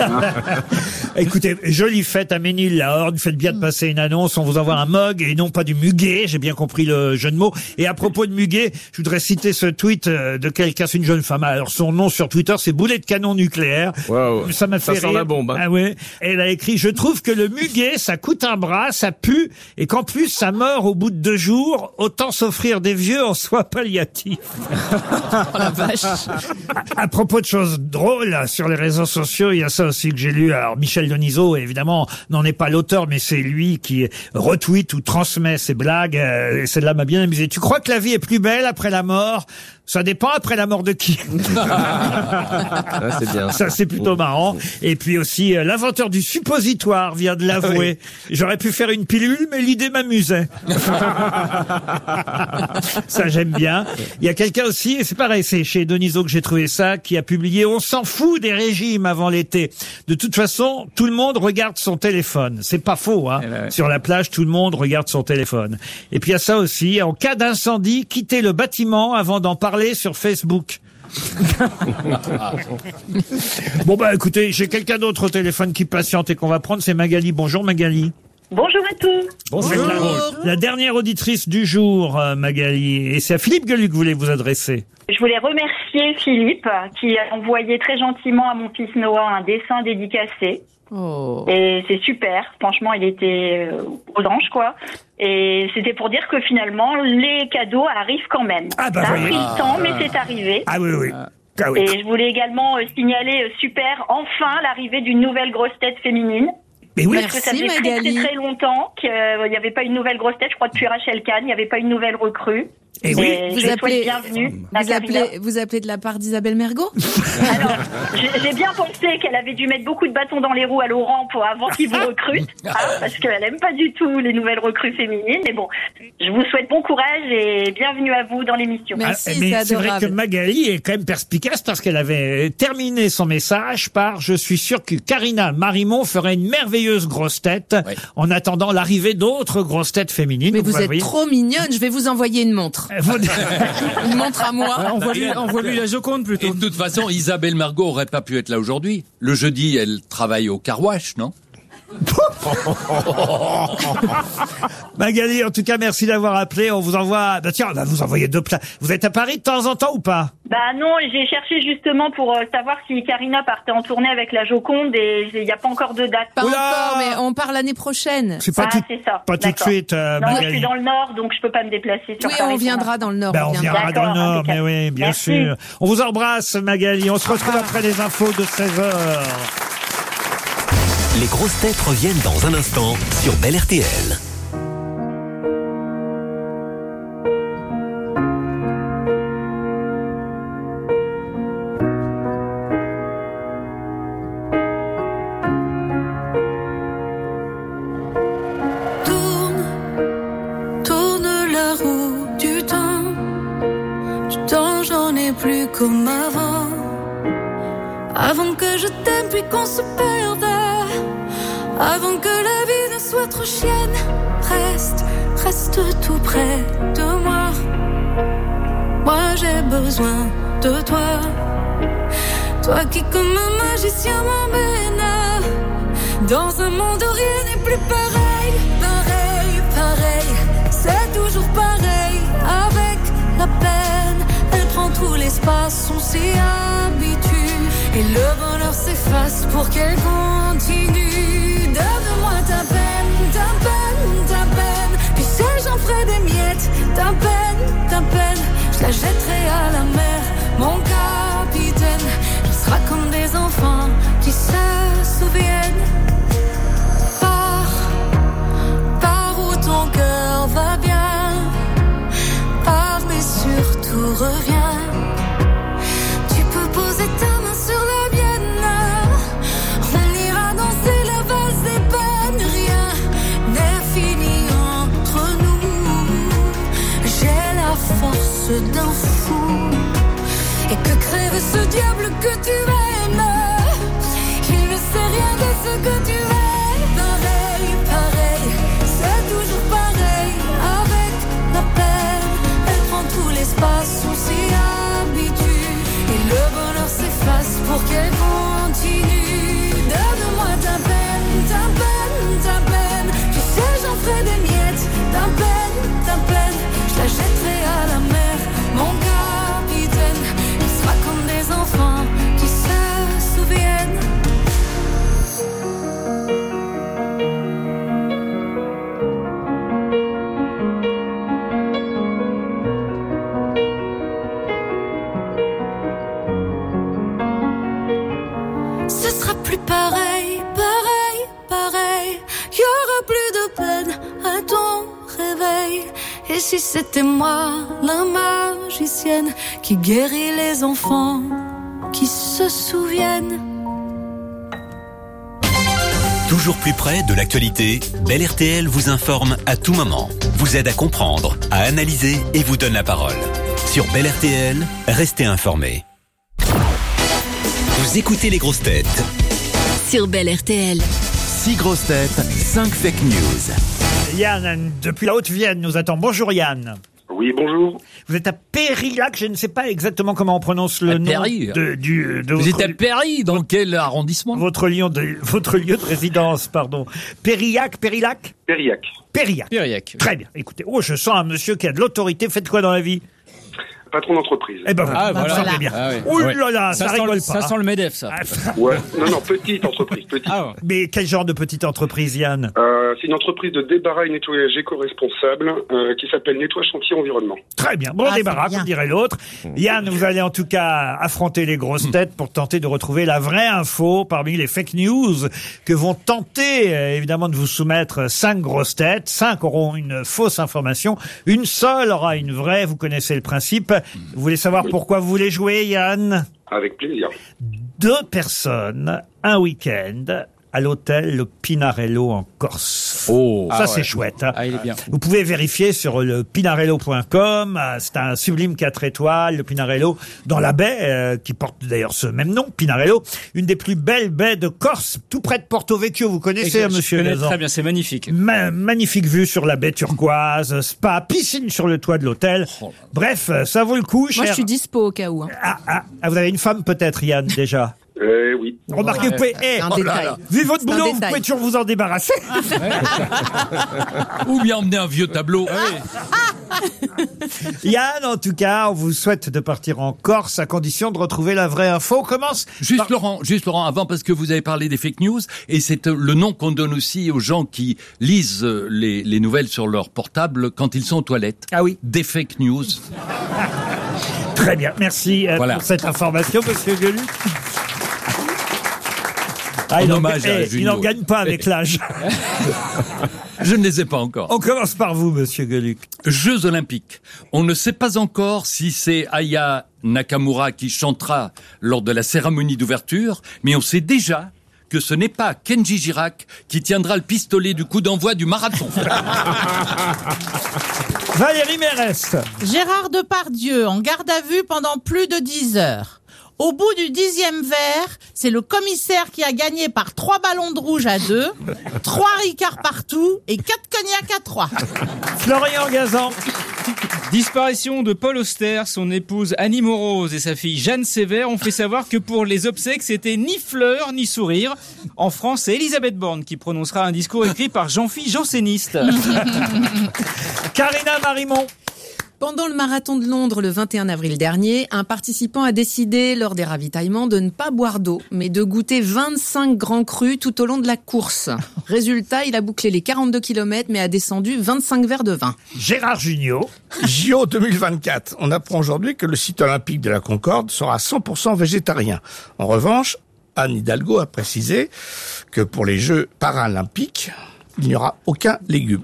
Écoutez, jolie fête à Ménil-la-Horne. Faites bien de passer une annonce. On vous envoie un mug et non pas du muguet. J'ai bien compris le jeu de mots. Et à propos de muguet, je voudrais citer ce tweet de quelqu'un. C'est une jeune femme. Alors son nom sur Twitter, c'est Boulet de canon nucléaire. Wow. Ça m'a fait rire. Ça sent la bombe. Hein. Ah ouais. Elle a écrit: je trouve que le muguet, ça coûte un bras, ça pue, et qu'en plus ça meurt au bout de 2 jours. Autant s'offrir des vieux en soins palliatifs. Oh la vache. À propos de choses drôles, sur les réseaux sociaux, il y a ça aussi que j'ai lu. Alors, Michel Denisot, évidemment, n'en est pas l'auteur, mais c'est lui qui retweet ou transmet ses blagues. Et celle-là m'a bien amusé. Tu crois que la vie est plus belle après la mort? Ça dépend après la mort de qui. C'est bien. Ça, c'est plutôt marrant. Et puis aussi, l'inventeur du suppositoire vient de l'avouer. J'aurais pu faire une pilule, mais l'idée m'amusait. Ça, j'aime bien. Il y a quelqu'un aussi, et c'est pareil, c'est chez Denisot que j'ai trouvé ça, qui a publié: on s'en fout des régimes avant l'été. De toute façon, tout le monde regarde son téléphone. C'est pas faux, hein. Sur la plage, tout le monde regarde son téléphone. Et puis il y a ça aussi: en cas d'incendie, quittez le bâtiment avant d'en parler sur Facebook. Bon bah écoutez, j'ai quelqu'un d'autre au téléphone qui patiente et qu'on va prendre, c'est Magali. Bonjour Magali. Bonjour à tous. Bonjour. La dernière auditrice du jour, Magali, et c'est à Philippe Gueluc que vous voulez vous adresser. Je voulais remercier Philippe qui a envoyé très gentiment à mon fils Noah un dessin dédicacé. Oh. Et c'est super. Franchement, il était aux anges, quoi. Et c'était pour dire que finalement, les cadeaux arrivent quand même. Ah bah ça a voyez. pris le temps, mais c'est arrivé. Ah oui, oui. Ah oui. Et je voulais également signaler, super, enfin, l'arrivée d'une nouvelle grosse tête féminine. Mais oui. Parce que ça faisait très, très, très longtemps qu'il n'y avait pas une nouvelle grosse tête. Je crois depuis Rachel Kahn, il n'y avait pas une nouvelle recrue. Et oui. Vous appelez, bienvenue. Vous appelez de la part d'Isabelle Mergo? Alors, j'ai bien pensé qu'elle avait dû mettre beaucoup de bâtons dans les roues à Laurent avant qu'il vous recrute, parce qu'elle aime pas du tout les nouvelles recrues féminines. Mais bon, je vous souhaite bon courage et bienvenue à vous dans l'émission. Merci, mais c'est vrai que Magali est quand même perspicace parce qu'elle avait terminé son message par: je suis sûr que Karina Marimon ferait une merveilleuse grosse tête en attendant l'arrivée d'autres grosses têtes féminines. Mais vous êtes trop mignonne, je vais vous envoyer une montre. Une montre à moi. Envoie-lui la Joconde plutôt. Et de toute façon, Isabelle Mergo aurait pas pu être là aujourd'hui. Le jeudi, elle travaille au car wash, non? Magali, en tout cas, merci d'avoir appelé. On vous envoie, tiens, on va vous envoyer 2 plats. Vous êtes à Paris de temps en temps ou pas? Bah non, j'ai cherché justement pour savoir si Karina partait en tournée avec la Joconde et il n'y a pas encore de date. Pas encore, mais on part l'année prochaine. C'est pas c'est ça. Pas tout de suite, non, Magali. je suis dans le Nord, donc je peux pas me déplacer sur Paris. On viendra dans le Nord. On viendra dans le Nord, mais oui, bien sûr. On vous embrasse, Magali. On se retrouve après les infos de 16h. Les grosses têtes reviennent dans un instant sur Bel RTL. Tourne la roue du temps. Du temps, j'en ai plus comme avant. Avant que je t'aime puis qu'on se perde. Avant que la vie ne soit trop chienne, reste tout près de moi. Moi j'ai besoin de toi. Toi qui comme un magicien m'emmène dans un monde où rien n'est plus pareil. Pareil, pareil, c'est toujours pareil. Avec la peine, elle prend tout l'espace, on s'y habitue. Et le bonheur s'efface pour qu'elle continue. Donne-moi ta peine, ta peine, ta peine. Tu sais j'en ferai des miettes. Ta peine, je la jetterai à la mer. Mon capitaine, on sera comme des enfants qui se souviennent. Pars où ton cœur va bien. Pars mais surtout reviens. Tu peux poser ta main sur la mienne. On ira danser la valse des peines. Rien n'est fini entre nous. J'ai la force d'un fou. Et que crève ce diable que tu aimes. Il ne sait rien de ce que tu aimes. Pareil, pareil, c'est toujours pareil. Avec la peine, elle prend tout l'espace, on s'y habitue. Et le bonheur s'efface pour qu'elle continue. Donne-moi ta peine, ta peine, ta peine. Tu sais j'en ferai des miettes. Ta peine, je la jetterai à la mer. Mon capitaine, il sera comme des enfants qui se souviennent. Ce sera plus pareil, pareil, pareil. Y aura plus de peine à ton réveil. Et si c'était moi, la magicienne, qui guérit les enfants, qui se souviennent. Toujours plus près de l'actualité, Bel RTL vous informe à tout moment, vous aide à comprendre, à analyser et vous donne la parole. Sur Bel RTL, restez informés. Vous écoutez les grosses têtes. Sur Bel RTL. 6 grosses têtes, 5 fake news. Yann, depuis la Haute-Vienne, nous attend. Bonjour Yann. Oui, bonjour. Vous êtes à Périllac, je ne sais pas exactement comment on prononce le nom de Vous êtes à Péry, dans quel arrondissement? Votre lieu de résidence, pardon. Périllac. Très bien. Écoutez, je sens un monsieur qui a de l'autorité. Faites quoi dans la vie? Patron d'entreprise. Eh ben voilà. Bien. Ah, ouais. Ouh là là, ça rigole pas. Ça sent le MEDEF, ça. Ouais. Non, petite entreprise, petite. Ah ouais. Mais quel genre de petite entreprise, Yann? C'est une entreprise de débarras et nettoyage éco-responsable qui s'appelle Nettoie Chantier Environnement. Très bien. Bon débarras, comme dirait l'autre. Yann, vous allez en tout cas affronter les grosses têtes pour tenter de retrouver la vraie info parmi les fake news que vont tenter évidemment de vous soumettre 5 grosses têtes. 5 auront une fausse information. Une seule aura une vraie. Vous connaissez le principe. Vous voulez savoir pourquoi vous voulez jouer, Yann? Avec plaisir. 2 personnes, un week-end, à l'hôtel Le Pinarello en Corse. C'est chouette. Hein. Il est bien. Vous pouvez vérifier sur le pinarello.com. C'est un sublime 4 étoiles, le Pinarello, dans la baie, qui porte d'ailleurs ce même nom, Pinarello. Une des plus belles baies de Corse, tout près de Porto Vecchio. Vous connaissez, monsieur Gazan? Je connais Gazan. très bien, c'est magnifique. Magnifique vue sur la baie turquoise, spa, piscine sur le toit de l'hôtel. Bref, ça vaut le coup. Moi, je suis dispo au cas où. Hein. Vous avez une femme peut-être, Yann, déjà? Oui. Remarquez, vous pouvez, vu votre boulot, vous pouvez toujours vous en débarrasser. Ou bien emmener un vieux tableau. Yann, en tout cas, on vous souhaite de partir en Corse à condition de retrouver la vraie info. On commence. Juste Laurent, avant, parce que vous avez parlé des fake news, et c'est le nom qu'on donne aussi aux gens qui lisent les nouvelles sur leur portable quand ils sont aux toilettes. Ah oui. Des fake news. Très bien. Merci pour cette information, monsieur Gueluc. Il n'en gagne pas avec l'âge. Je ne les ai pas encore. On commence par vous, monsieur Gueluc. Jeux Olympiques. On ne sait pas encore si c'est Aya Nakamura qui chantera lors de la cérémonie d'ouverture, mais on sait déjà que ce n'est pas Kenji Girac qui tiendra le pistolet du coup d'envoi du marathon. Valérie Mérès. Gérard Depardieu en garde à vue pendant plus de 10 heures. Au bout du 10e verre, c'est le commissaire qui a gagné par 3 ballons de rouge à 2, 3 Ricard partout et 4 cognacs à 3. Florian Gazan. Disparition de Paul Auster, son épouse Annie Morose et sa fille Jeanne Sévère ont fait savoir que pour les obsèques, c'était ni fleurs ni sourires. En France, c'est Elisabeth Borne qui prononcera un discours écrit par Jean-Philippe janséniste. Karina Marimont. Pendant le marathon de Londres le 21 avril dernier, un participant a décidé, lors des ravitaillements, de ne pas boire d'eau, mais de goûter 25 grands crus tout au long de la course. Résultat, il a bouclé les 42 km, mais a descendu 25 verres de vin. Gérard Jugnot. JO 2024. On apprend aujourd'hui que le site olympique de la Concorde sera 100% végétarien. En revanche, Anne Hidalgo a précisé que pour les Jeux paralympiques, il n'y aura aucun légume.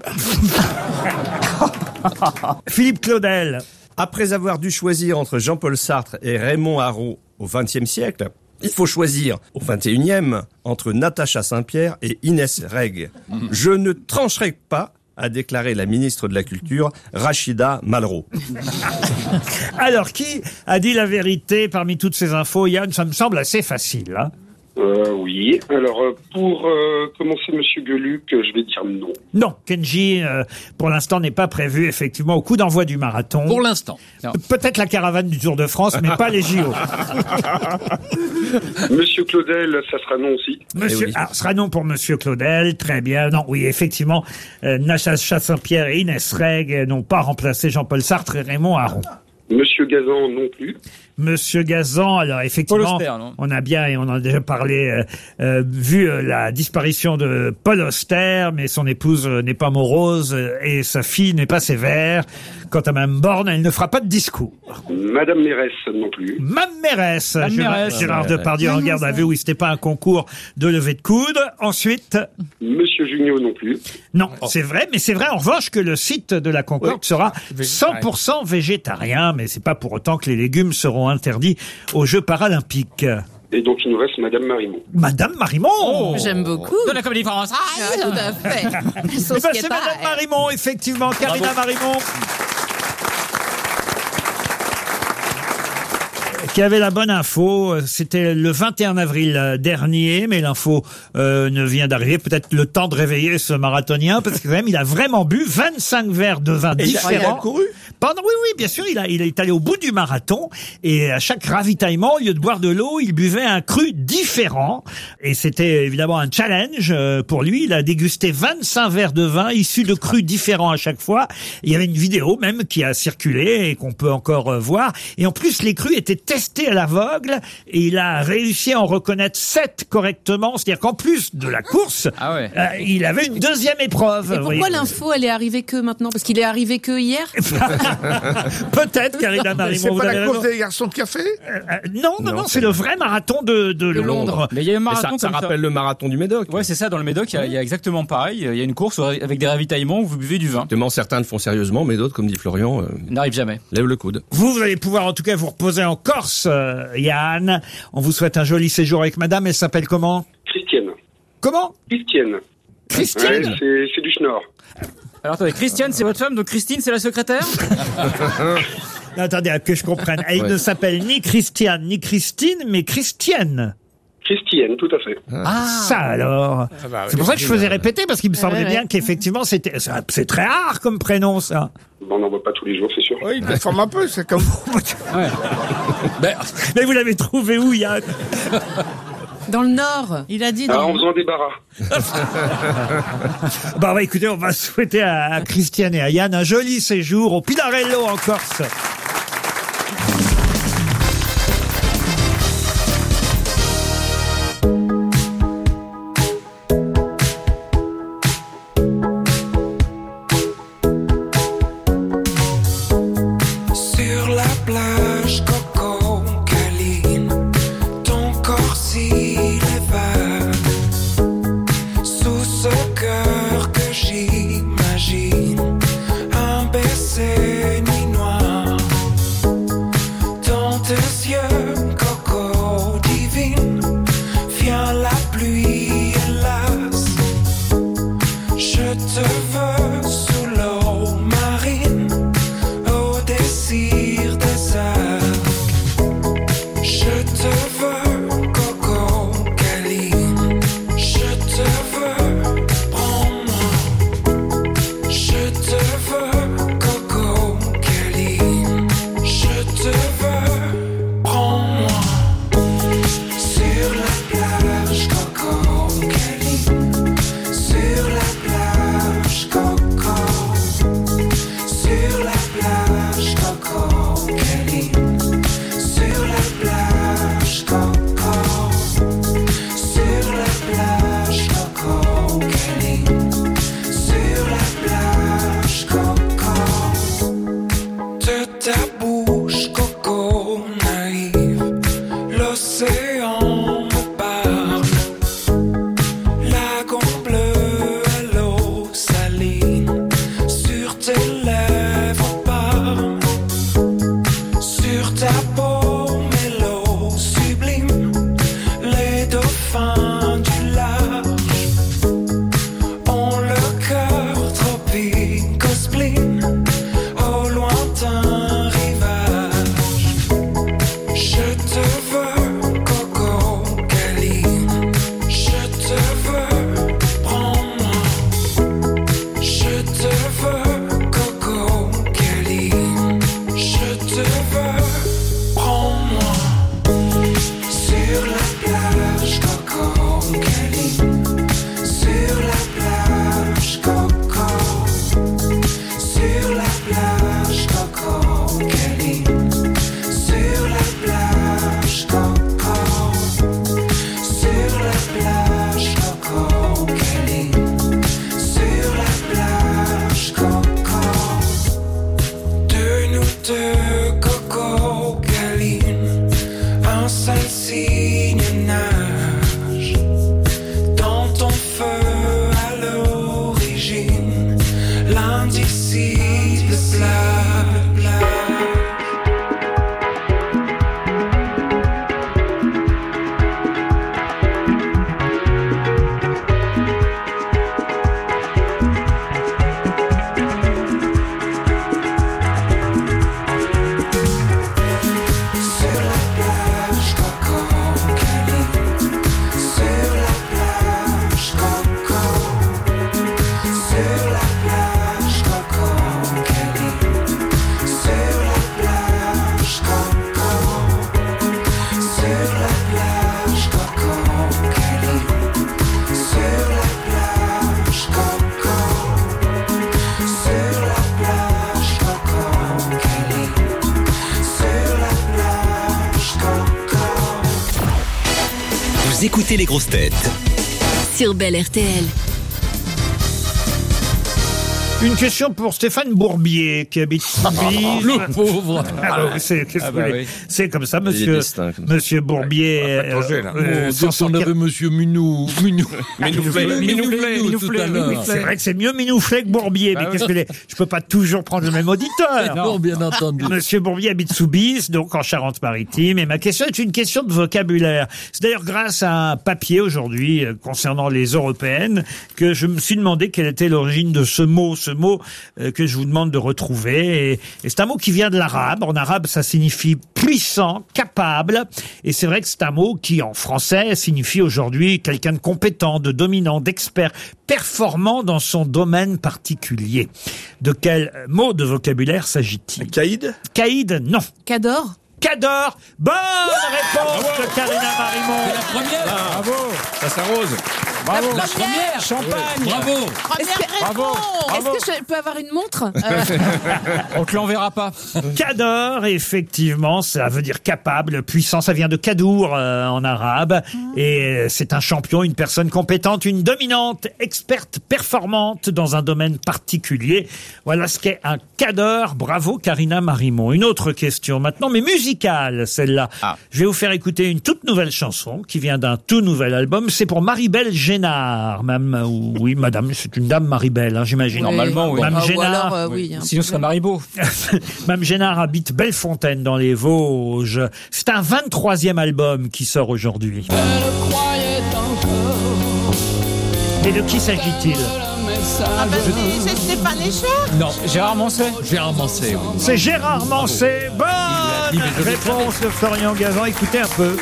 Philippe Claudel. Après avoir dû choisir entre Jean-Paul Sartre et Raymond Aron au XXe siècle, il faut choisir au XXIe entre Natacha Saint-Pierre et Inès Reg. Je ne trancherai pas, a déclaré la ministre de la Culture, Rachida Malraux. Alors, qui a dit la vérité parmi toutes ces infos, Yann? Ça me semble assez facile, hein. Oui. Alors, pour commencer, Monsieur Gueluc, je vais dire non. Non, Kenji, pour l'instant, n'est pas prévu, effectivement, au coup d'envoi du marathon. Pour l'instant. Peut-être la caravane du Tour de France, mais pas les JO. Monsieur Claudel, ça sera non aussi. Monsieur, oui. ce sera non pour Monsieur Claudel, très bien. Non, oui, effectivement, Natacha Saint-Pierre et Inès Reg n'ont pas remplacé Jean-Paul Sartre et Raymond Aron. Monsieur Gazan, non plus. Monsieur Gazan, alors effectivement, Paul Auster, non on a bien, et on en a déjà parlé, vu la disparition de Paul Auster, mais son épouse n'est pas morose et sa fille n'est pas sévère. Quant à Mme Borne, elle ne fera pas de discours. Madame Mérès, non plus. Mme Mérès, Mme Mérès. Gérard Depardieu en garde à vue, oui, c'était pas un concours de levée de coude. Ensuite, Monsieur Jugnot, non plus. non, c'est vrai, mais c'est vrai en revanche que le site de la Concorde sera 100% végétarien, mais c'est pas pour autant que les légumes seront interdits aux Jeux paralympiques. Et donc, il nous reste Madame Marimont. Madame Marimont. J'aime beaucoup. De la Comédie Française. Ah, tout à fait. Eh ben, c'est Madame Marimont, effectivement, Karina Marimont. Qui avait la bonne info. C'était le 21 avril dernier, mais l'info ne vient d'arriver. Peut-être le temps de réveiller ce marathonien, parce que quand même, il a vraiment bu 25 verres de vin différents. Il a couru Oui, bien sûr, il est allé au bout du marathon, et à chaque ravitaillement, au lieu de boire de l'eau, il buvait un cru différent. Et c'était évidemment un challenge pour lui. Il a dégusté 25 verres de vin issus de crus différents à chaque fois. Il y avait une vidéo même qui a circulé et qu'on peut encore voir. Et en plus, les crus étaient testés à l'aveugle, et il a réussi à en reconnaître 7 correctement. C'est-à-dire qu'en plus de la course, il avait une deuxième épreuve. Et pourquoi l'info, elle est arrivée que maintenant? Parce qu'il est arrivé que hier? Peut-être, Karina Marimont. C'est pas la raison. course des garçons de café? Non, c'est le vrai marathon de Londres. Mais il y a un marathon ça rappelle le marathon du Médoc. Ouais, c'est ça, dans le Médoc, il y a exactement pareil. Il y a une course avec des ravitaillements où vous buvez du vin. Exactement, certains le font sérieusement, mais d'autres, comme dit Florian, N'arrive jamais. lèvent le coude. Vous allez pouvoir en tout cas vous reposer en Corse, Yann. On vous souhaite un joli séjour avec madame. Elle s'appelle comment? Christiane. Comment? Christiane. Christiane? Ouais, c'est du schnorr. Alors attendez, Christiane, c'est votre femme, donc Christine, c'est la secrétaire? Non, attendez, que je comprenne. Elle ne s'appelle ni Christiane ni Christine, mais Christiane. Christiane, tout à fait. Ça alors. C'est pour ça que je faisais répéter, parce qu'il me semblait bien qu'effectivement c'est très rare comme prénom, ça. Bon, on n'en voit pas tous les jours, c'est sûr. Oui, il déforme un peu, c'est comme vous. Mais vous l'avez trouvé où, Yann? Dans le Nord. Il a dit En faisant des barras. Écoutez, on va souhaiter à Christiane et à Yann un joli séjour au Pinarello en Corse. Sur la plage Coco Caline, ton corps s'élève sous ce cœur que j'imagine, un baiser nuit noir. signe nage dans ton feu à l'origine, l'indicible blabla. Vous écoutez les grosses têtes sur Bel RTL. Une question pour Stéphane Bourbier, qui habite Soubise. Le pauvre. C'est comme ça, monsieur Bourbier. On avait monsieur Minou tout à l'heure. C'est vrai que c'est mieux Minouflet que Bourbier, mais qu'est-ce que je peux pas toujours prendre le même auditeur. Non, bien entendu. Monsieur Bourbier habite Soubise, donc en Charente-Maritime, et ma question est une question de vocabulaire. C'est d'ailleurs grâce à un papier aujourd'hui concernant les européennes que je me suis demandé quelle était l'origine de ce mot que je vous demande de retrouver. Et c'est un mot qui vient de l'arabe. En arabe, ça signifie puissant, capable. Et c'est vrai que c'est un mot qui, en français, signifie aujourd'hui quelqu'un de compétent, de dominant, d'expert, performant dans son domaine particulier. De quel mot de vocabulaire s'agit-il? Caïd? Caïd, non. Cador? Cador. Bonne réponse de Karina Marimond. C'est la première. Bravo. Ça s'arrose. Bravo. La première. Champagne. Bravo. Est-ce que je peux avoir une montre? On te l'enverra pas. Cador, effectivement, ça veut dire capable, puissant. Ça vient de Kadour en arabe. Et c'est un champion, une personne compétente, une dominante, experte, performante dans un domaine particulier. Voilà ce qu'est un cador. Bravo, Karina Marimond. Une autre question maintenant, mais musicale, celle-là. Je vais vous faire écouter une toute nouvelle chanson qui vient d'un tout nouvel album. C'est pour Maribel Génard. Oui, madame, c'est une dame Maribel, hein, j'imagine. Normalement, oui. Mme Génard. Alors, oui, Sinon, ce serait Maribeau. Mme Génard habite Bellefontaine dans les Vosges. C'est un 23e album qui sort aujourd'hui. Et de qui s'agit-il? C'est Stéphane Echer? Non, Gérard Manset. Gérard Manset. Oui. C'est Gérard Manset. Bonne réponse de Florian Gazan. Écoutez un peu.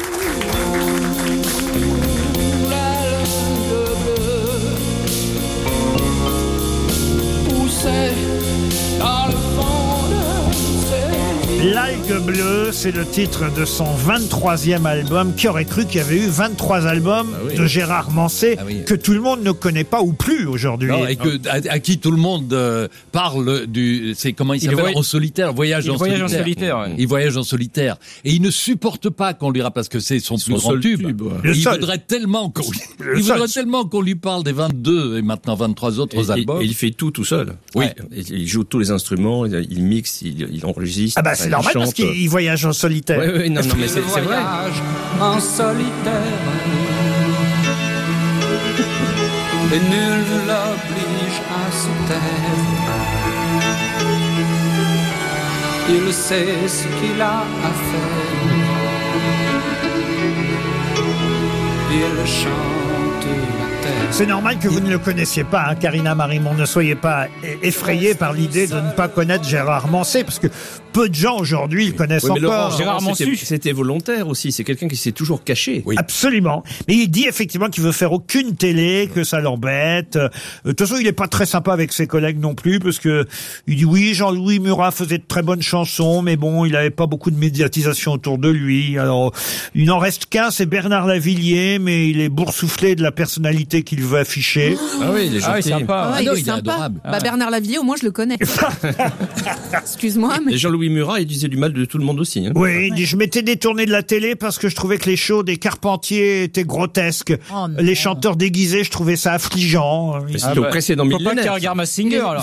L'algue bleue, c'est le titre de son 23e album. Qui aurait cru qu'il y avait eu 23 albums de Gérard Manset que tout le monde ne connaît pas ou plus aujourd'hui. Non, et à qui tout le monde parle c'est comment il s'appelle en solitaire, voyage en solitaire. Il voyage en solitaire. Et il ne supporte pas qu'on lui parce que c'est son plus grand tube. Il voudrait tellement qu'on lui parle des 22 et maintenant 23 autres albums. Et il fait tout seul. Oui. Ouais, il joue tous les instruments, il mixe, il enregistre. Ah bah c'est normal parce qu'il voyage en solitaire. Oui, non, mais c'est vrai. En solitaire, et nul ne l'oblige à se taire. Il sait ce qu'il a à faire. Il chante la terre. C'est normal que vous ne le connaissiez pas, hein, Karina Marimond. Ne soyez pas effrayée par l'idée de ne pas connaître Gérard Manset, parce que peu de gens aujourd'hui le connaissent encore. Laurent, Gérard Manset, c'était volontaire aussi. C'est quelqu'un qui s'est toujours caché. Oui. Absolument. Mais il dit effectivement qu'il veut faire aucune télé, que ça l'embête. De toute façon, il est pas très sympa avec ses collègues non plus, parce que il dit oui, Jean-Louis Murat faisait de très bonnes chansons, mais bon, il avait pas beaucoup de médiatisation autour de lui. Alors, il n'en reste qu'un, c'est Bernard Lavilliers, mais il est boursouflé de la personnalité beauté qu'il veut afficher. Ah oui, il est gentil. sympa. Ah, il est sympa. adorable. Bah, Bernard Lavilliers, au moins, je le connais. Excuse-moi, mais... Et Jean-Louis Murat, il disait du mal de tout le monde aussi. Hein. Oui, il dit, je m'étais détourné de la télé parce que je trouvais que les shows des Carpentiers étaient grotesques. Oh, non. Les chanteurs déguisés, je trouvais ça affligeant. C'était au précédent Faut pas millénaire. qu'il regarde Masked Singer, alors.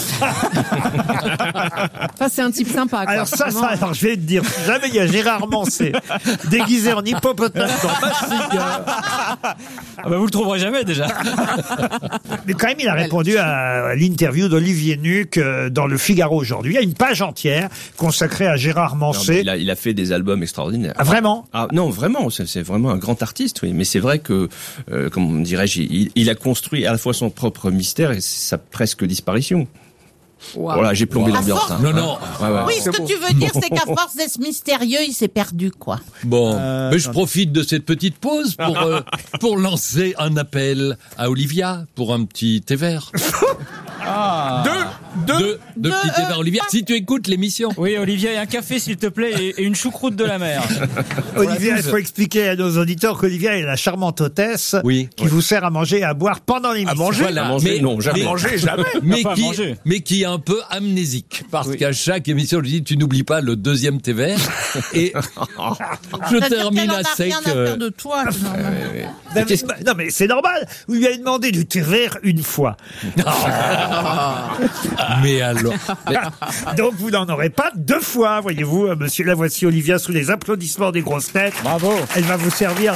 Enfin, c'est un type sympa, quoi. Alors ça, Vraiment. alors je vais te dire, si jamais il y a Gérard Manset déguisé en hippopotame dans Masked Singer. Ah bah vous le trouverez jamais déjà. Mais quand même, il a répondu à l'interview d'Olivier Nuc dans le Figaro aujourd'hui. Il y a une page entière consacrée à Gérard Non, Manset. mais il a fait des albums extraordinaires. Ah, vraiment? Ah non, vraiment, c'est vraiment un grand artiste, oui. Mais c'est vrai que, comment dirais-je, il a construit à la fois son propre mystère et sa presque disparition. Wow. Voilà, j'ai plombé À l'ambiance. force- hein. Non, non. Ouais, ouais. Oui, ce que tu veux dire, c'est qu'à force d'être mystérieux, il s'est perdu, quoi. Bon, mais je profite de cette petite pause pour lancer un appel à Olivia pour un petit thé vert. Deux petits thés verts, Olivia. Si tu écoutes l'émission. Oui, Olivier, et un café s'il te plaît et une choucroute de la mer. Olivia, il faut expliquer à nos auditeurs qu'Olivia est la charmante hôtesse qui vous sert à manger et à boire pendant l'émission. À manger, Voilà. À manger, non, jamais. Manger, jamais. Mais Pas à qui, manger. mais qui est un peu amnésique. Parce qu'à chaque émission, je dis, tu n'oublies pas le deuxième thé vert. Et je C'est-à-dire termine qu'elle en à a sec. rien à faire de toi, finalement. Non, mais c'est normal. Vous lui avez demandé du thé vert une fois. Mais alors. Donc vous n'en aurez pas deux fois, voyez-vous, monsieur. La voici Olivia sous les applaudissements des grosses têtes. Bravo. Elle va vous servir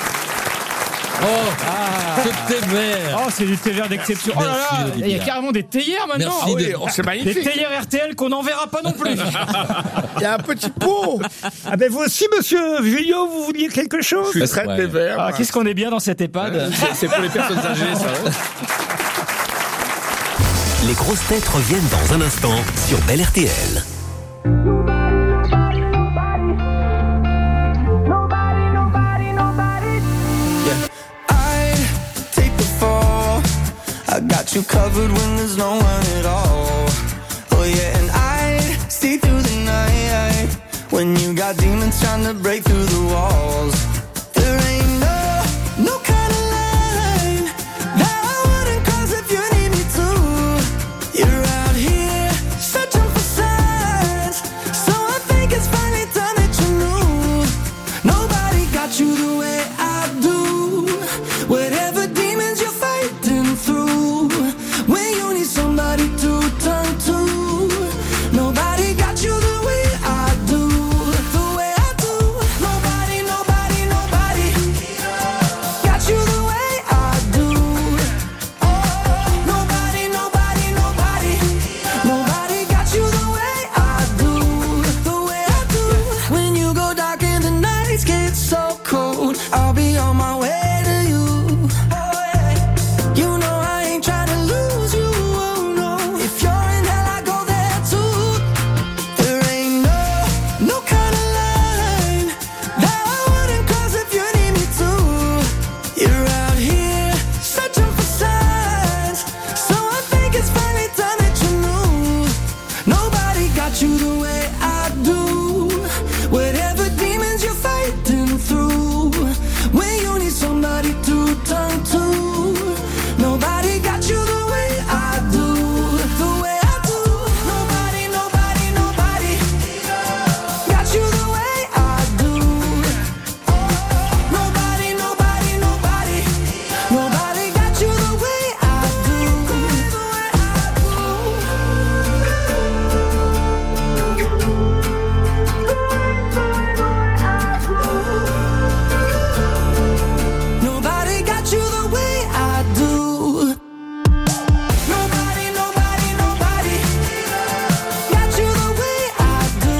Ce thé vert. Oh, c'est du thé vert d'exception. Oh là Merci, là, il y a Olivia. carrément des théières maintenant. Merci Ah oui, de- Oh, c'est Des magnifique. théières RTL qu'on n'enverra pas non plus. Il y a un petit pot. Ah ben vous aussi, monsieur Julio, vous vouliez quelque chose? Je suis très Ouais. des verres. Ah, qu'est-ce qu'on est bien dans cet EHPAD. C'est pour les personnes âgées, ça. Les grosses têtes reviennent dans un instant sur Bel RTL. Take the fall. I got you covered when there's no one at all. Oh yeah, and I see through the night when you got demons trying to break through the walls. There ain't no kind of line that I wouldn't cross if you need me to. You're out here searching for signs, so I think it's finally time that you knew. Nobody got you the way I do. Whatever demons you're fighting through, when you need somebody to turn to, nobody got you the way I do, the way I do. Nobody, nobody, nobody got you the way I do. Nobody, nobody, nobody, nobody got you the way I do, the way I do. When you go dark and the nights get so cold, I'll be on my way to you. You know I ain't trying to lose you, oh no. If you're in hell, I go there too. There ain't no kind of line that I wouldn't cross if you need me to. You're out here searching for signs, so I think it's finally time that you knew. Nobody got you the way I do. Whatever demons you're fighting through, when you need somebody to turn to, nobody got you the way I do, the way I do. Nobody, nobody, nobody got you the way I do. Nobody, nobody, nobody, nobody got you the way I do, the way Nobody got you the way I do. Nobody, nobody, nobody got you the way I do.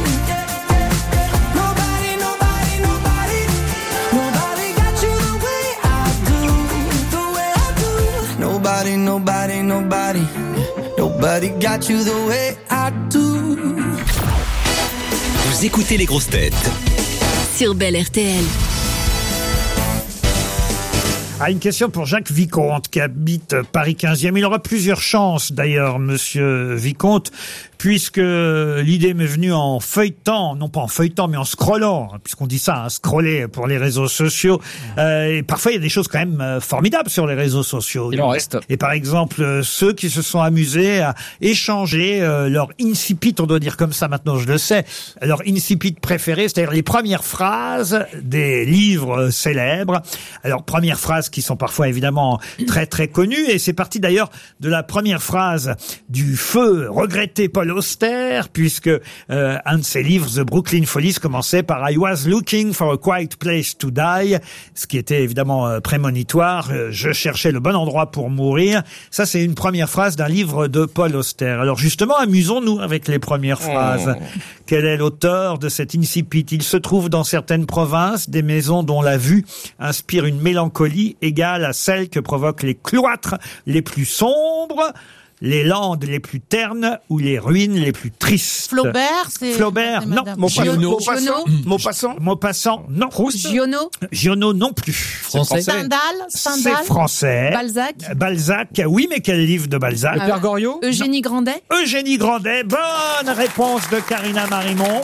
Nobody, nobody, nobody, nobody got you the way I do, the way I do. Nobody, nobody, nobody, nobody got you the way I do. Vous écoutez les grosses têtes Sur Bel RTL. Ah, une question pour Jacques Vicomte qui habite Paris 15e. Il aura plusieurs chances d'ailleurs, monsieur Vicomte, puisque l'idée m'est venue en feuilletant, non pas en feuilletant, mais en scrollant, puisqu'on dit ça, scroller pour les réseaux sociaux. Et parfois, il y a des choses quand même formidables sur les réseaux sociaux. Il en reste. Et par exemple, ceux qui se sont amusés à échanger leur incipit, on doit dire comme ça maintenant, je le sais, leur incipit préféré, c'est-à-dire les premières phrases des livres célèbres. Alors, premières phrases qui sont parfois évidemment très très connues, et c'est parti d'ailleurs de la première phrase du feu regretté Paul Auster, puisque un de ses livres, The Brooklyn Follies, commençait par I was looking for a quiet place to die, ce qui était évidemment prémonitoire. Je cherchais le bon endroit pour mourir. Ça, c'est une première phrase d'un livre de Paul Auster. Alors justement, amusons-nous avec les premières phrases. Quel est l'auteur de cet incipit? Il se trouve dans certaines provinces des maisons dont la vue inspire une mélancolie égale à celle que provoquent les cloîtres les plus sombres, les landes les plus ternes ou les ruines les plus tristes. Flaubert, c'est... Flaubert, c'est non. madame. Maupassant, non. Giono. Giono non plus. Français. Stendhal. C'est français. Balzac, oui, mais quel livre de Balzac? Le Père Goriot. Eugénie Grandet. Eugénie Grandet, bonne réponse de Karina Marimont.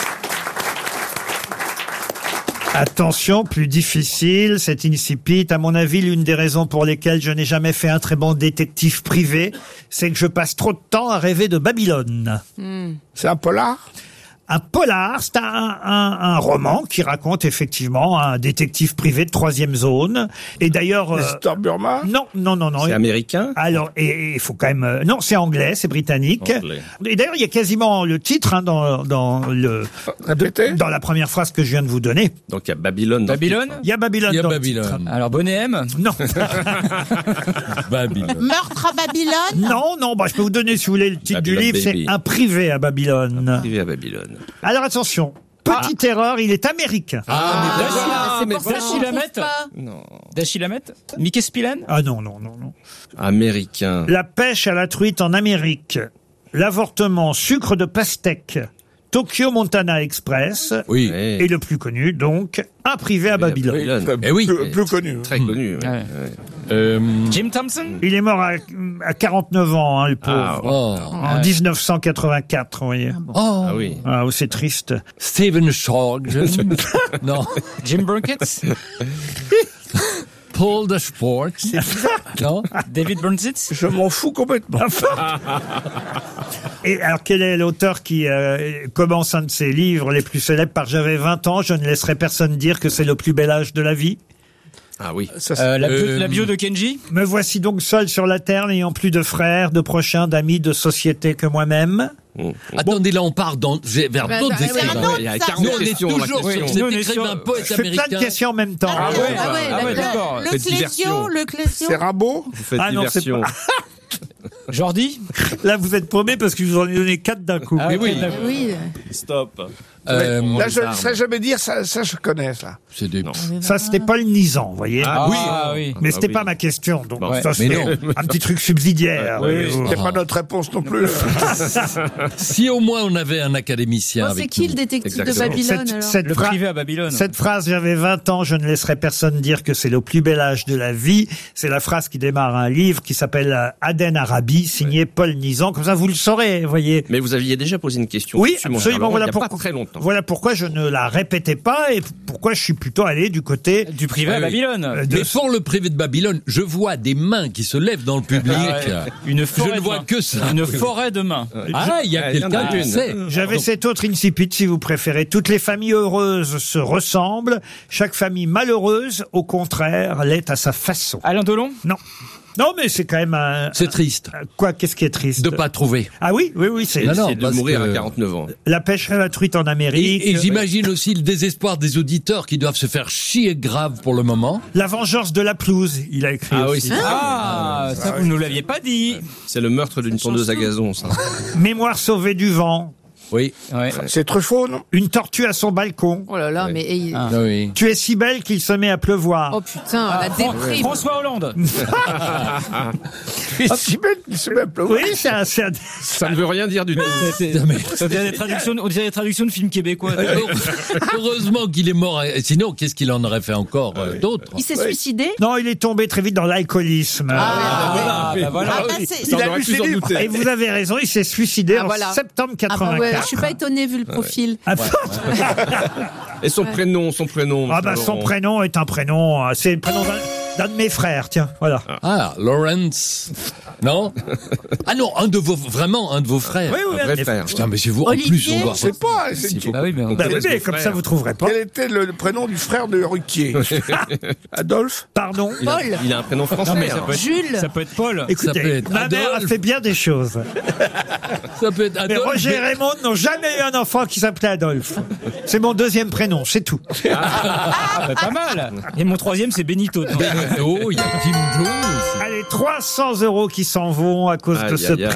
Attention, plus difficile, cet incipit. À mon avis, l'une des raisons pour lesquelles je n'ai jamais fait un très bon détective privé, c'est que je passe trop de temps à rêver de Babylone. C'est un polar? Un polar, c'est un roman qui raconte effectivement un détective privé de 3e zone. Et d'ailleurs... Nestor Burma? Non. C'est américain? Alors, et il faut quand même... non, c'est anglais, c'est britannique. Anglais. Et d'ailleurs, il y a quasiment le titre dans la première phrase que je viens de vous donner. Donc il y a Babylone. Babylone. Il y a Babylone. Il y a dans le Babylone. titre. Alors Bonnet M. Non. Babylone. Meurtre à Babylone. Non, je peux vous donner, si vous voulez, le titre du Babylone livre, Baby. c'est Un privé à Babylone. Privé à Babylone. Alors attention, petite erreur, il est américain. C'est pour ça Dashiell qu'on Hammett. trouve pas. Non. Dashiell Hammett. Mickey Spillane. Ah non. Américain. La pêche à la truite en Amérique, l'avortement, sucre de pastèque, Tokyo Montana Express, Oui. et le plus connu, donc, Un privé à Babylone. Eh oui. Plus connu. Très connu. Ouais. Jim Thompson. Il est mort à 49 ans, le pauvre. En 1984, vous voyez. Ah oui. Ah, c'est triste. Stephen Schorg. Non. Jim Burkett. Paul de Sport. Non. David Bernzitz. Je m'en fous complètement. Et alors, quel est l'auteur qui commence un de ses livres les plus célèbres par « J'avais 20 ans, je ne laisserai personne dire que c'est le plus bel âge de la vie ». Ah oui. La bio de Kenji. Me voici donc seul sur la terre, n'ayant plus de frères, de prochains, d'amis, de société que moi-même. Attendez, là on part vers d'autres c'est un écrivains. autre, Il y a ça. 40 Nous on est questions, la toujours question. sur cet Nous, on est écrivain sur- poète Je fais plein de américain. questions en même temps. Ah ouais, d'accord. Le Faites diversion. Clésio. C'est Rimbaud? Vous faites Ah non, c'est diversion. Jordi. Là, vous êtes paumé parce que je vous en ai donné 4 d'un coup. Ah oui. Oui. Stop. Là, je ne sais jamais dire, ça je connais, ça. C'est des... Ça, c'était Paul Nizan, vous voyez. Ah oui. Mais c'était oui. pas ma question, donc Bon, ça, mais c'était non. un petit truc subsidiaire. voyez-vous. C'était pas notre réponse non plus. Si au moins on avait un académicien Oh, c'est avec qui nous. le détective de Exactement. Babylone alors Cette Le phrase- privé à Babylone. Cette phrase, j'avais 20 ans, je ne laisserai personne dire que c'est le plus bel âge de la vie. C'est la phrase qui démarre un livre qui s'appelle Aden Arabi, signé Paul Nizan. Comme ça, vous le saurez, vous voyez. Mais vous aviez déjà posé une question. Oui, dessus, mon cher absolument. Laurent, Voilà il y a pourquoi, pas très longtemps. voilà pourquoi je ne la répétais pas et pourquoi je suis plutôt allé du côté Du privé à Ah oui. Babylone. de Mais pour le privé de Babylone, je vois des mains qui se lèvent dans le public. Une forêt Je ne de vois main. que ça. Une forêt de mains. Ah, il y a Il y en quelqu'un a qui une. sait. J'avais cet autre incipit, si vous préférez. Toutes les familles heureuses se ressemblent. Chaque famille malheureuse, au contraire, l'est à sa façon. Alain Delon. Non. Non, mais c'est quand même un... C'est triste Quoi, qu'est-ce qui est triste? de pas trouver. Ah oui, c'est Non, non, C'est de parce mourir que- à 49 ans. la pêche à la truite en Amérique. Et j'imagine aussi le désespoir des auditeurs qui doivent se faire chier grave pour le moment. La vengeance de la pelouse, il a écrit Ah oui, aussi. c'est Ah, ça vous nous l'aviez pas dit. c'est le meurtre d'une tondeuse à gazon, ça. Mémoire sauvée du vent. Oui. Ouais. C'est Truffaut, non? Une tortue à son balcon. Oh là là, mais... Ah oui. Tu es si belle qu'il se met à pleuvoir. Oh putain, la déprime. François Hollande. Tu es si belle qu'il se met à pleuvoir. Oui, c'est un... Ça ne veut rien dire du tout. On dirait des traductions de films québécois. Heureusement qu'il est mort. Sinon, qu'est-ce qu'il en aurait fait encore d'autres? Il s'est suicidé? Non, il est tombé très vite dans l'alcoolisme. Il a lu ses livres. Et vous avez raison, il s'est suicidé en septembre Ah bah 84. ouais, je suis pas étonné vu le profil. Et son prénom. Ah bah son prénom est un prénom, c'est le prénom d'un de mes frères, tiens, voilà. Ah, Lawrence. Non? Ah non, un de vos frères. Oui, Un vrai frère. Putain, mais c'est vous, en Olivier. plus, on va... Je sais pas. Bah oui, mais Bah oui, mais comme ça vous trouverez pas. Quel était le prénom du frère de Ruquier? Adolphe? Pardon. Paul. Il a un prénom français. Non, mais ça peut être, Jules. ça peut être Paul. Écoutez, Ça peut être ma mère a Adolphe. fait bien des choses. Ça peut être Mais Adolphe. Roger et Raymond n'ont jamais eu un enfant qui s'appelait Adolphe. C'est mon deuxième prénom, c'est tout. Ah, bah, pas mal. Et mon troisième, c'est Benito. Oh, il y a Kim Jones. Allez, 300 € qui s'en vont à cause de Aïe, ce aïe, aïe.